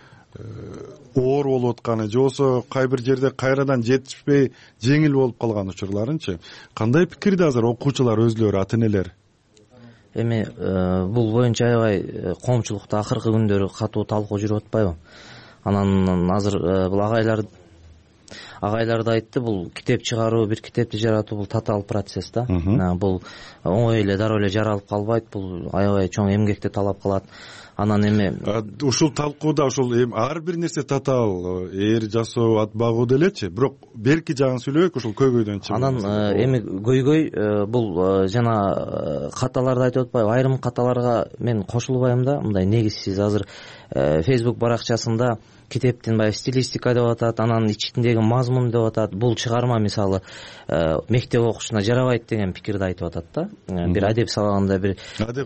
оор болуп атканы же болбосо кай бир жерде кайрадан жетишпей жеңил болуп калган учурларынчы кандай пикирде азыр окуучулар өзүлөрү, ата энелер? Эми бул боюнча аябай коомчулукта акыркы күндөрү катуу талкуу жүрүп атпайбы? Анан азыр бул агайлар да айтты, бул китеп чыгаруу, бир китепти жаратуу бул татаал процесс да. Бул оңой эле дароо эле жаралып калбайт, бул аябай чоң эмгекти талап кылат. Анан эми ушул талкууда ошол ар бир нерсе татаал, ээр жасоо, ат багуу делечи, бирок берки жагын сүйлөбөйк, ошол көйгөйдөн чыгып. Анан эми көйгөй бул жана каталарды айтып атпайбы? Айрым каталарга мен кошулбайм да, мындай негизсиз. Азыр Facebook баракчасында китептин баягы стилистика деп атат, анан ичиндеги мазмун деп атат. Бул чыгарма мисалы мектеп окуушуна жарабайт деген пикирди айтып атат да. Бир адеп сабагында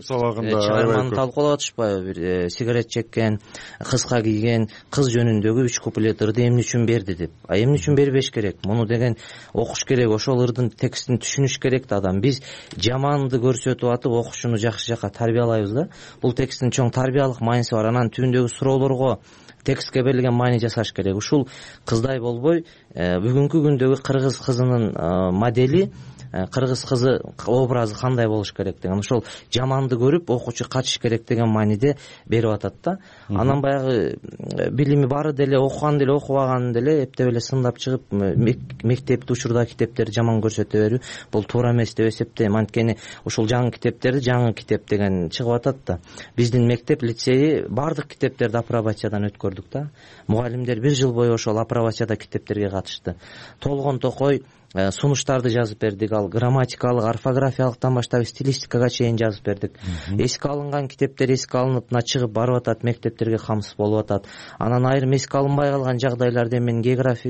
чыгарманы талкуулап атышпайбы? Бир сигарет чеккен, кыска кийген кыз жөнүндөгү 3 куплет ырды эмне үчүн берди деп. Эмне үчүн бербеш керек? Муну деген окуш керек, ошол ырдын текстин түшүнүш керек да адам. Биз жаманды көрсөтүп атып окуучуну жакшы жака тарбиялайбыз да. Бул тексттин чоң тарбиялык мааниси бар. Анан түбүндөгү суроолорго текстке берилген маани жасаш керек. Ушул кыздай болбой, бүгүнкү күндөгү кыргыз кызынын модели, кыргыз кызы образы кандай болуш керек деген, ошол жаманды көрүп окуучу качыш керек деген мааниде берип атат да. Анан баягы билими бары деле, окуган деле, окубаган деле эптеп эле сындап чыгып мектепти учурда китептерди жаман көрсөтө берүү бул туура эмес деп эсептейм. Анткени ушул жаңы китептерди жаңы китеп деген чыгып атат да. Биздин мектеп лицейи баардык китептерди апробациядан өткөрдүк да. Мугалимдер 1 жыл бою ошол апробацияда китептерге катышты. Толгон токой сунуштарды жазып бердик, ал грамматикалык, орфографиялыктан баштап стилистикага чейин жазып бердик. Эске алынган китептер эске алынып мына чыгып барып атат, мектептерге камсыз болуп атат. Анан айрым эске алынбай калган жагдайларда мен географ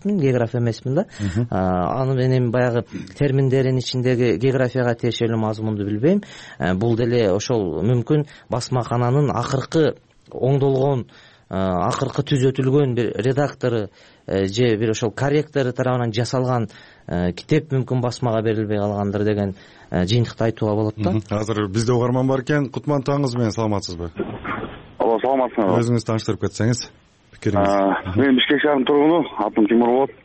эмесмин да. Аны менен баягы терминдердин ичиндеги географияга тиешелүү мазмунду билбейм. Бул деле ошол мүмкүн басмакананын акыркы оңдолгон, акыркы түзөтүлгөн бир редактору же бир ошол корректору тарабынан жасалган китеп мүмкүн басмага берилбей калгандыр деген жыйынтыкты айтууга болот да. Азыр бизде угарман бар экен. Кутман, таңыңыз менен, саламатсызбы? Алло, саламатсызбы? Өзүңүз тааныштырып кетсеңиз, пикириңиз. Мен Бишкек шаарынын тургуну, атым Тимур болот.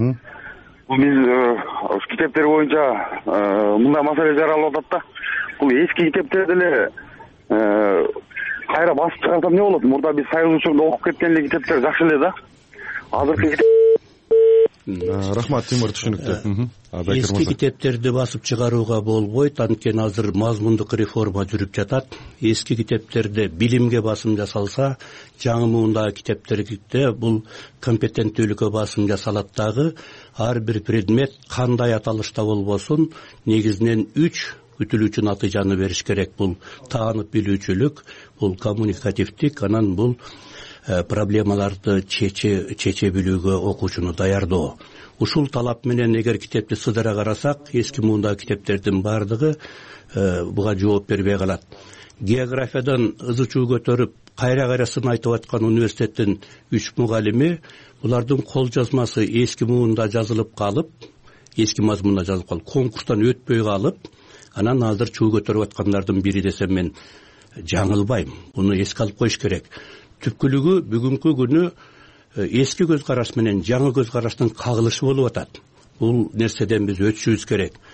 Биз китептер боюнча мындай маселе жаралып атат да. Бул эски китептерди эле кайра басып чыгарсам эмне болот? Мурда биз союз учурунда окуп кеткен эле китептер жакшы эле да. Азыркы Рахмат, Тимур, түшүнүктүү. Эски китептерди басып чыгарууга болбойт, анткени азыр мазмундук реформа жүрүп жатат. Эски китептерде билимге басым жасалса, жаңы муундагы китептерде бул компетенттүүлүккө басым жасалат дагы. Ар бир предмет кандай аталышта болбосун, негизинен 3 күтүлүүчү натыйжаны бериш керек. Бул таанып билүүчүлүк, бул коммуникативдик, анан бул проблемаларды чече билүүгө окуучуну даярдоо. Ушул талап менен эгер китепти сыдыра карасак, эски муундагы китептердин баардыгы буга жооп бербей калат. Географиядан ызы чуу көтөрүп, кайра сын айтып аткан университеттин 3 мугалими булардын кол жазмасы эски муунда жазылып калып, эски мазмунда жазылып калып, конкурстан өтпөй калып, анан азыр чуу көтөрүп аткандардын бири десем мен жаңылбайм. Буну эске алып коюш керек. Түпкүлүгү бүгүнкү күнү эски көз караш менен жаңы көз караштын кагылышы болуп атат. Бул нерседен биз өтүшүбүз керек.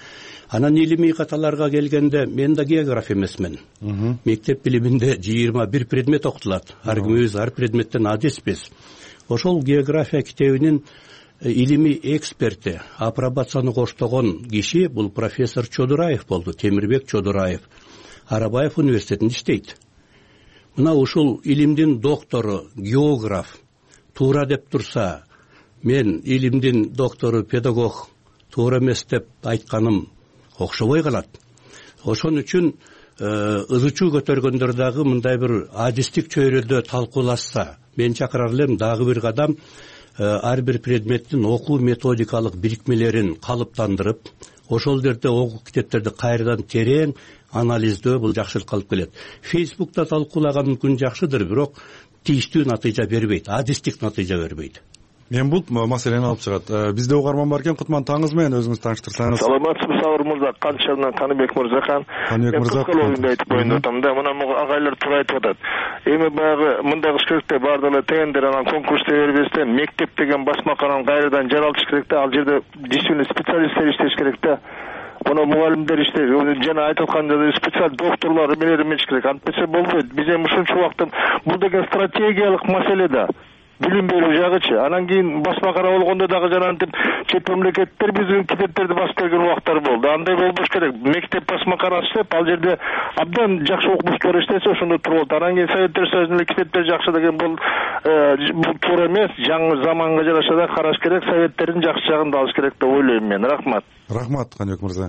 Анан илимий каталарга келгенде мен да географ эмесмин. Мектеп билиминде 21 предмет окутулат. Ар кимибиз ар предметтен адиспиз. Ошол география китебинин илимий эксперти, апробацияны коштогон киши бул профессор Чодураев болду. Темирбек Чодураев. Арабаев университетинде иштейт. Мына ушул илимдин доктору, географ туура деп турса, мен илимдин доктору, педагог туура эмес деп айтканым окшобой калат. Ошон үчүн ызычуу көтөргөндөр дагы мындай бир адистик чөйрөдө талкуулашса, мен чакырар элем дагы бир кадам ар бир предметтин окуу методикалык бирикмелерин калыптандырып, ошол жерде окуу китептерди кайрадан терең анализдөө бул жакшылыкка алып келет. Фейсбукта талкуулаган мүмкүн жакшыдыр, бирок тийиштүү натыйжа бербейт, адистик натыйжа бербейт. Мен бул маселени алып чыгат. Бизде угарман бар экен, Кутман, таңыңыз менен өзүңүз тааныштырсаңыз. Саламатсызбы Сабыр мырза, Канчардан Каныбек мырзакан. Каныбек мырза, айтып коюн атам да, мына агайлар туура айтып атат. Эми баягы мындай кылыш керек да, баардык эле тендер анан конкурста бербестен мектеп деген басмакананы кайрадан жаралтыш керек да, ал жерде действительно специалисттер иштеш керек да. Мына мугалимдер иштейт, жана айтып аткандай специалист докторлор эмелер керек. Антпесе болбойт. Биз эми ушунча убакыттан бул деген стратегиялык маселе да. Билим берүү жагычы. Анан кийин басмакана болгондо дагы жанагынтип чет мамлекеттер биздин китептерди басып берген убактар болду. Андай болбош керек. Мектеп басмаканасы деп ал жерде абдан жакшы окумуштуулар иштесе ошондо турат. Анан кийин Советтер Союзунун китептери жакшы деген бул туура эмес. Жаңы заманга жараша да караш керек. Советтердин жакшы жагын да алыш керек деп ойлойм мен. Рахмат. Рахмат, Каныбек мырза.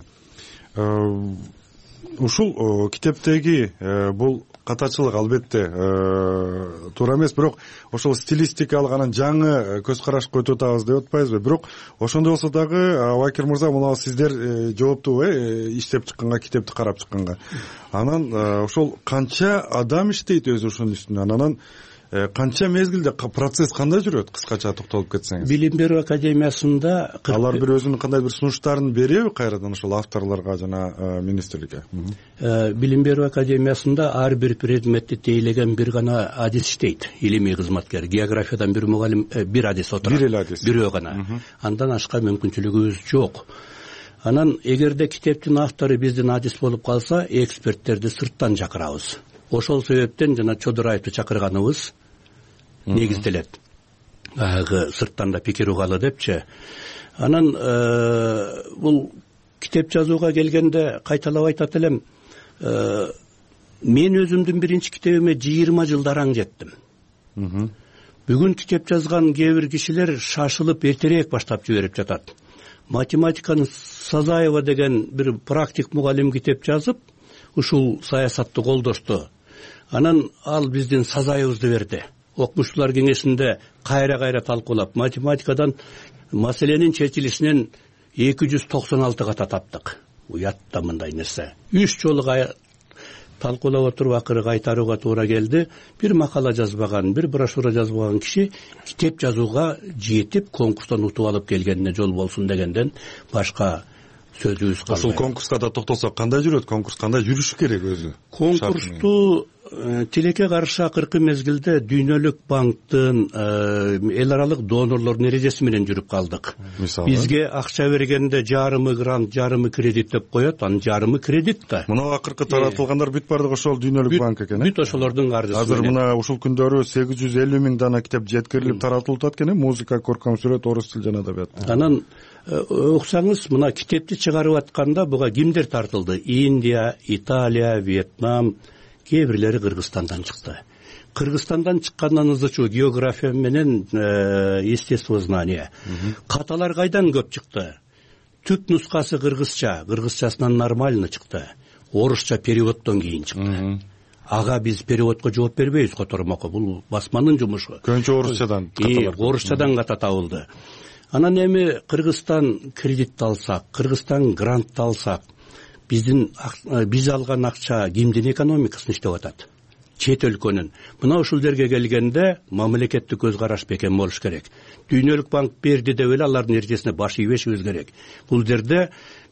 Ушул китептеги бул катачылык албетте туура эмес, бирок ошол стилистикалык анан жаңы көз карашка өтүп атабыз деп атпайбызбы? Бирок ошондой болсо дагы Бакир мырза, мына сиздер жооптуу иштеп чыкканга, китепти карап чыкканга. Анан ошол канча адам иштейт өзү ушунун үстүнөн? Анан канча мезгилде процесс кандай жүрөт? Кыскача токтолуп кетсеңиз. Билим берүү академиясында алар бир өзүнүн кандай бир сунуштарын береби кайрадан ошол авторлорго жана министрликке? Билим берүү академиясында ар бир предметти тейлеген бир гана адис иштейт, илимий кызматкер. Географиядан бир мугалим, бир адис отурат. Бир эле адис. Бирөө гана. Андан ашка мүмкүнчүлүгүбүз жок. Анан эгерде китептин автору биздин адис болуп калса, эксперттерди сырттан чакырабыз. Ошол себептен жана Чодураевди чакырганыбыз негизделет. Баягы сырттан да пикир угалы депчи. Анан бул китеп жазууга келгенде кайталап айтат элем, мен өзүмдүн биринчи китебиме 20 жылдар аң жеттим. Бүгүн китеп жазган кээ бир кишилер шашылып эртерээк баштап жиберип жатат. Математиканын Сазаева деген бир практик мугалим китеп жазып, ушул саясатты колдошту. Анан ал биздин Сазаевыбызды берди. Окумуштуулар кеңешинде кайра талкуулап, математикадан маселенин чечилишинен 296 ката таптык. Уятта мындай нерсе. 3 жолу талкуулап отуруп акыры кайтарууга туура келди. Бир макала жазбаган, бир брошюра жазбаган киши китеп жазууга жетип, конкурстан утуп алып келгенине жол болсун дегенден башка сөзүбүз калбайт. Ошол конкурска да токтолсок, кандай жүрөт конкурс, кандай жүрүшү керек өзү? Конкурсту тилекке каршы акыркы мезгилде Дүйнөлүк банктын эл аралык донорлордун эрежеси менен жүрүп калдык. Бизге акча бергенде жарымы грант, жарымы кредит деп коет, анын жарымы кредит да. Мына акыркы таратылгандар бүт бардыгы ошол Дүйнөлүк банк экен. Бүт ошолордун каржысы. Азыр мына ушул күндөрү 850 000 дана китеп жеткирилип таратылып атат экен, музыка, көркөм сүрөт, орус тил жана адабият. Анан уксаңыз, мына китепти чыгарып атканда буга кимдер тартылды? Индия, Италия, Вьетнам, кээ бирлери Кыргызстандан чыкты. Кыргызстандан чыккандан ызычуу география менен естествознание. Каталар кайдан көп чыкты? Түп нускасы кыргызча, кыргызчасынан нормально чыкты. Орусча переводдон кийин чыкты. Ага биз переводко жооп бербейбиз котормокко. Бул басманын жумушу. Көбүнчө орусчадан каталар. Орусчадан ката табылды. Анан эми Кыргызстан кредит алсак, Кыргызстан грант алсак, биз алган акча кимдин экономикасын иштеп атат? Чет өлкөнүн. Мына ушул жерге келгенде мамлекеттик көз караш бекем болуш керек. Дүйнөлүк банк берди деп эле алардын эрежесине баш ийбешибиз керек. Бул жерде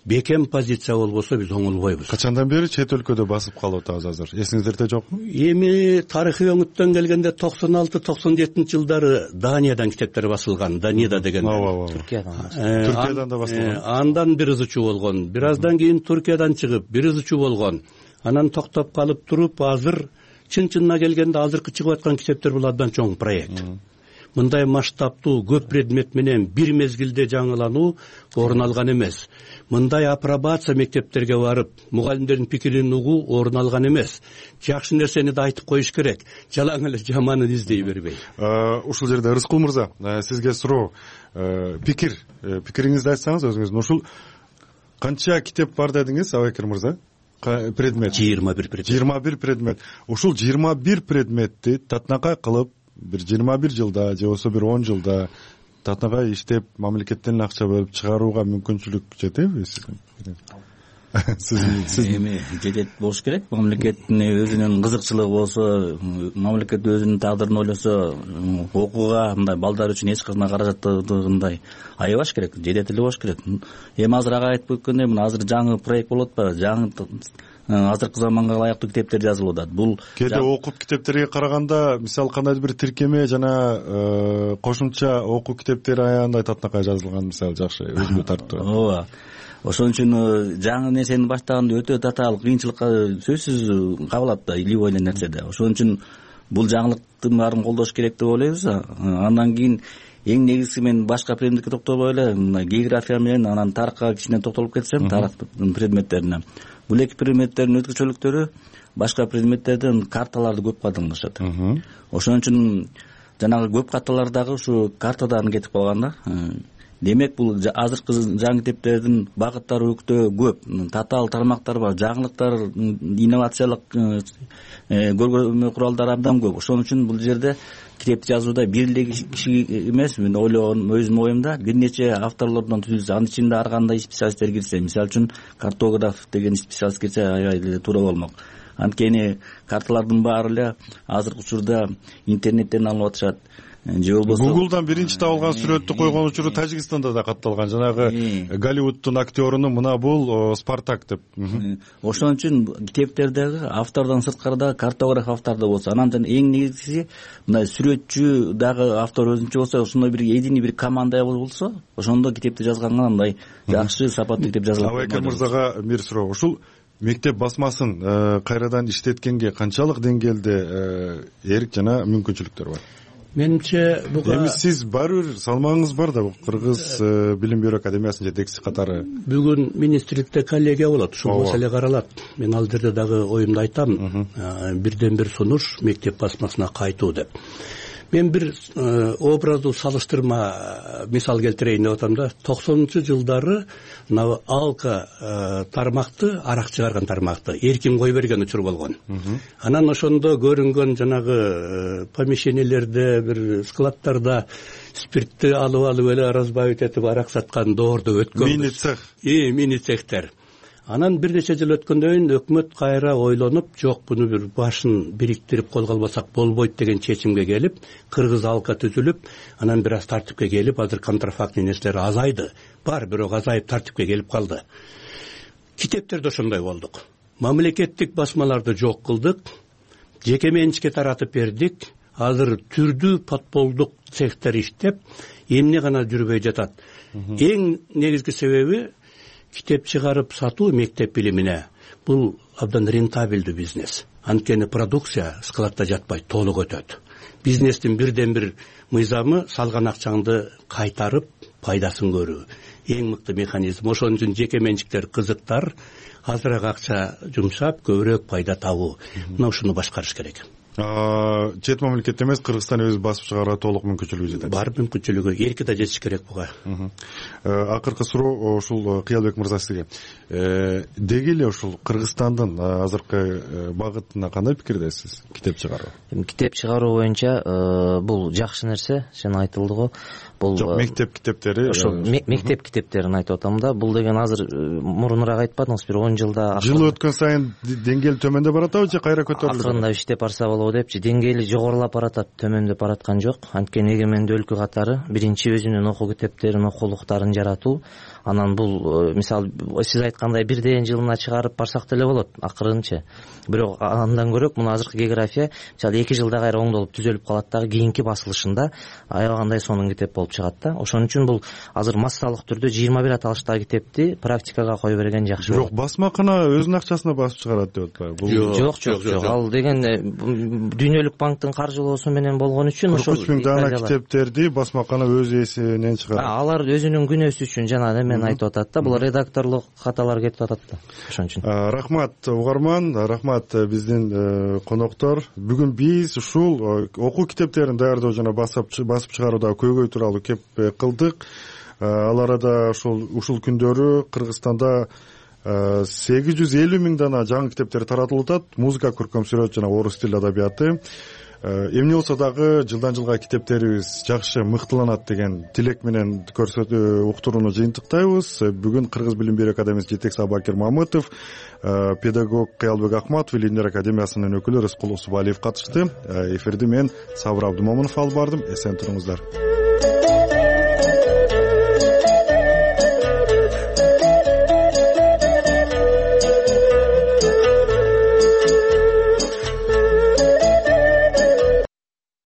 бекем позиция болбосо биз оңолбойбуз. Качандан бери чет өлкөдө басып калып атабыз азыр? Эсиңиздерде жокпу? Эми тарыхый өңүттөн келгенде 96-97 жылдары Даниядан китептер басылган. Данияда деген. Түркиядан да басылган. Андан бир ызычуу болгон. Бир аздан кийин Түркиядан чыгып, бир ызычуу болгон. Анан токтоп калып туруп, азыр чын-чынына келгенде азыркы чыгып аткан китептер бул абдан чоң проект. Мындай масштабтуу көп предмет менен бир мезгилде жаңылануу орун алган эмес. Мындай апробация мектептерге барып, мугалимдердин пикирин угуу орун алган эмес. Жакшы нерсени да айтып коюш керек. Жалаң эле жаманын издей бербей. Ушул жерде Рыскул мырза, сизге суроо. Пикириңизди айтсаңыз өзүңүздүн. Ушул канча китеп бар дедиңиз, Абайкер мырза? Предмет. 21 предмет. 21 предмет. Ушул 21 предметти татынакай кылып, бир 21 жылда же болбосо бир 10 жылда татынакай иштеп, мамлекеттен акча бөлүп чыгарууга мүмкүнчүлүк жетеби сизге? Эми жетет болуш керек. Мамлекеттин өзүнүн кызыкчылыгы болсо, мамлекет өзүнүн тагдырын ойлосо, окууга мындай балдар үчүн эч кандай каражаттыгындай аябаш керек, жетет эле болуш керек. Эми азыр ага айтып өткөндөй, мына азыр жаңы проект болуп атпайбы? Жаңы азыркы заманга ылайыктуу китептер жазылып атат. Бул кээде окуп китептерге караганда, мисалы кандайдыр бир тиркеме жана кошумча окуу китептери аябай татынакай жазылган, мисалы жакшы өзүнө тартып. Ооба. Ошон үчүн жаңы нерсени баштаганда өтө татаал кыйынчылыкка сөзсүз кабылат да, любой эле нерседе. Ошон үчүн бул жаңылыктын баарын колдош керек деп ойлойбуз. Андан кийин эң негизги мен башка предметке токтобой эле география менен анан тарыхка кичине токтолуп кетсем, тарых предметтерине. Бул эки предметтердин өзгөчөлүктөрү башка предметтерден карталарды көп катталышат. Ошон үчүн жанагы көп катталардагы ушу картадан кетип калган да. Демек бул азыркы жаңы китептердин багыттары өтө көп, татаал тармактар бар, жаңылыктар, инновациялык көргөзмө куралдары абдан көп. Ошон үчүн бул жерде китепти жазууда бир эле киши эмес, мен ойлогонум өзүмдүн оюмда бир нече авторлордон түзүлсө, анын ичинде ар кандай специалисттер кирсе, мисалы үчүн картограф деген специалист кирсе аябай эле туура болмок. Анткени карталардын баары эле азыркы учурда интернеттен алып атышат. Же болбосо Google'дан биринчи табылган сүрөттү койгон учуру Тажикстанда да катталган. Жанагы Голливудтун актеруну мына бул Спартак деп. Ошон үчүн китептердеги автордон сырткары да картограф автор да болсо, анан эң негизгиси мына сүрөтчү дагы автор өзүнчө болсо, ошондой бир единый бир команда болсо, ошондо китепти жазганга мындай жакшы сапаттуу китеп жазылат. Абайкер мырзага бир суроо. Ушул мектеп басмасын кайрадан иштеткенге канчалык деңгээлде эрк жана мүмкүнчүлүктөр бар? Менимче буга эми сиз баары бир салмагыңыз бар да, Кыргыз билим берүү академиясынын жетекчиси катары. Бүгүн министрликте коллегия болот, ушул маселе каралат. Мен ал жерде дагы оюмду айтам. Бирден бир сунуш мектеп басмасына кайтуу деп. Мен бир образдуу салыштырма мисал келтирейин деп атам да. 90-жылдары мына Алка тармакты, арак чыгарган тармакты эркин кой берген учур болгон. Анан ошондо көрүнгөн жанагы помещениелерде, бир складтарда спиртти алып эле разбавить этип арак саткан доордо өткөн. Мини цех. Мини цехтер. Анан бир нече жыл өткөндөн кийин өкмөт кайра ойлонуп, жок буну бир башын бириктирип колго албасак болбойт деген чечимге келип, Кыргыз Алка түзүлүп, анан бир аз тартипке келип, азыр контрафактный нерселер азайды. Бар, бирок азайып тартипке келип калды. Китептерде ошондой болдук. Мамлекеттик басмаларды жок кылдык, жеке менчикке таратып бердик. Азыр түрдүү подполдук цехтер иштеп, эмне гана жүрбөй жатат. Эң негизги себеби китеп чыгарып сатуу мектеп билимине бул абдан рентабелдүү бизнес. Анткени продукция складта жатпай, толук өтөт. Бизнестин бирден бир мыйзамы салган акчаңды кайтарып, пайдасын көрүү. Эң мыкты механизм. Ошон үчүн жеке менчиктер кызыктар, азыраак акча жумшап, көбүрөөк пайда табуу. Мына ушуну башкарыш керек. Чет мамлекет эмес, Кыргызстан өзү басып чыгарууга толук мүмкүнчүлүгү жетет. Бар мүмкүнчүлүгү, эрки да жетиш керек буга. Акыркы суроо ушул Кыялбек мырза сизге. Деги эле ушул Кыргызстандын азыркы багытына кандай пикирдесиз? Китеп чыгаруу. Китеп чыгаруу боюнча бул жакшы нерсе, сен айтылды го. Бул жок, мектеп китептери. Ошо мектеп китептерин айтып атам да. Бул деген азыр мурунураак айтпадыңыз, бир 10 жылда жыл өткөн сайын деңгээл төмөндөп баратабы же кайра көтөрүлөт? Акырында иштеп барса болобу депчи, деңгээли жогорулап баратат, төмөндөп бараткан жок. Анткени эгемендүү өлкө катары биринчи өзүнүн окуу китептерин, окуулуктарын жаратуу, анан бул мисалы сиз айткандай бирден жылына чыгарып барсак деле болот акырынча. Бирок андан көрөк муну азыркы география мисалы 2 жылда кайра оңдолуп түзөлүп калат дагы кийинки басылышында аябагандай сонун китеп болуп чыгат да. Ошон үчүн бул азыр массалык түрдө 21 аталыштагы китепти практикага кое берген жакшы. Жок, басмакана өзүнүн акчасына басып чыгарат деп атпайбы? Жок. Ал деген Дүйнөлүк банктын каржылоосу менен болгон үчүн ошол 43 000 дана китептерди басмакана өз эсебинен чыгарат. Алар өзүнүн күнөөсү үчүн жана мен айтып атат да, бул редакторлук каталар кетип атат да. Ошон үчүн. Рахмат угарман, рахмат биздин коноктор. Бүгүн биз ушул окуу китептерин даярдоо жана басып чыгарууда көйгөй тууралуу кеп кылдык. Ал арада ушул күндөрү Кыргызстанда 850 000 дана жаңы китептер таратылып атат. Музыка, көркөм сүрөт жана орус тил адабияты. Эмне болсо дагы жылдан жылга китептерибиз жакшы мыктыланат деген тилек менен уктурууну жыйынтыктайбыз. Бүгүн Кыргыз билим берүү академиясынын жетекчиси Абакир Мамытов, педагог Кыялбек Акматов, Илимдер академиясынын өкүлү Рыскулов Субалиев катышты. Эфирди мен Сабыр Абдымомунов алып бардым. Эсен туруңуздар.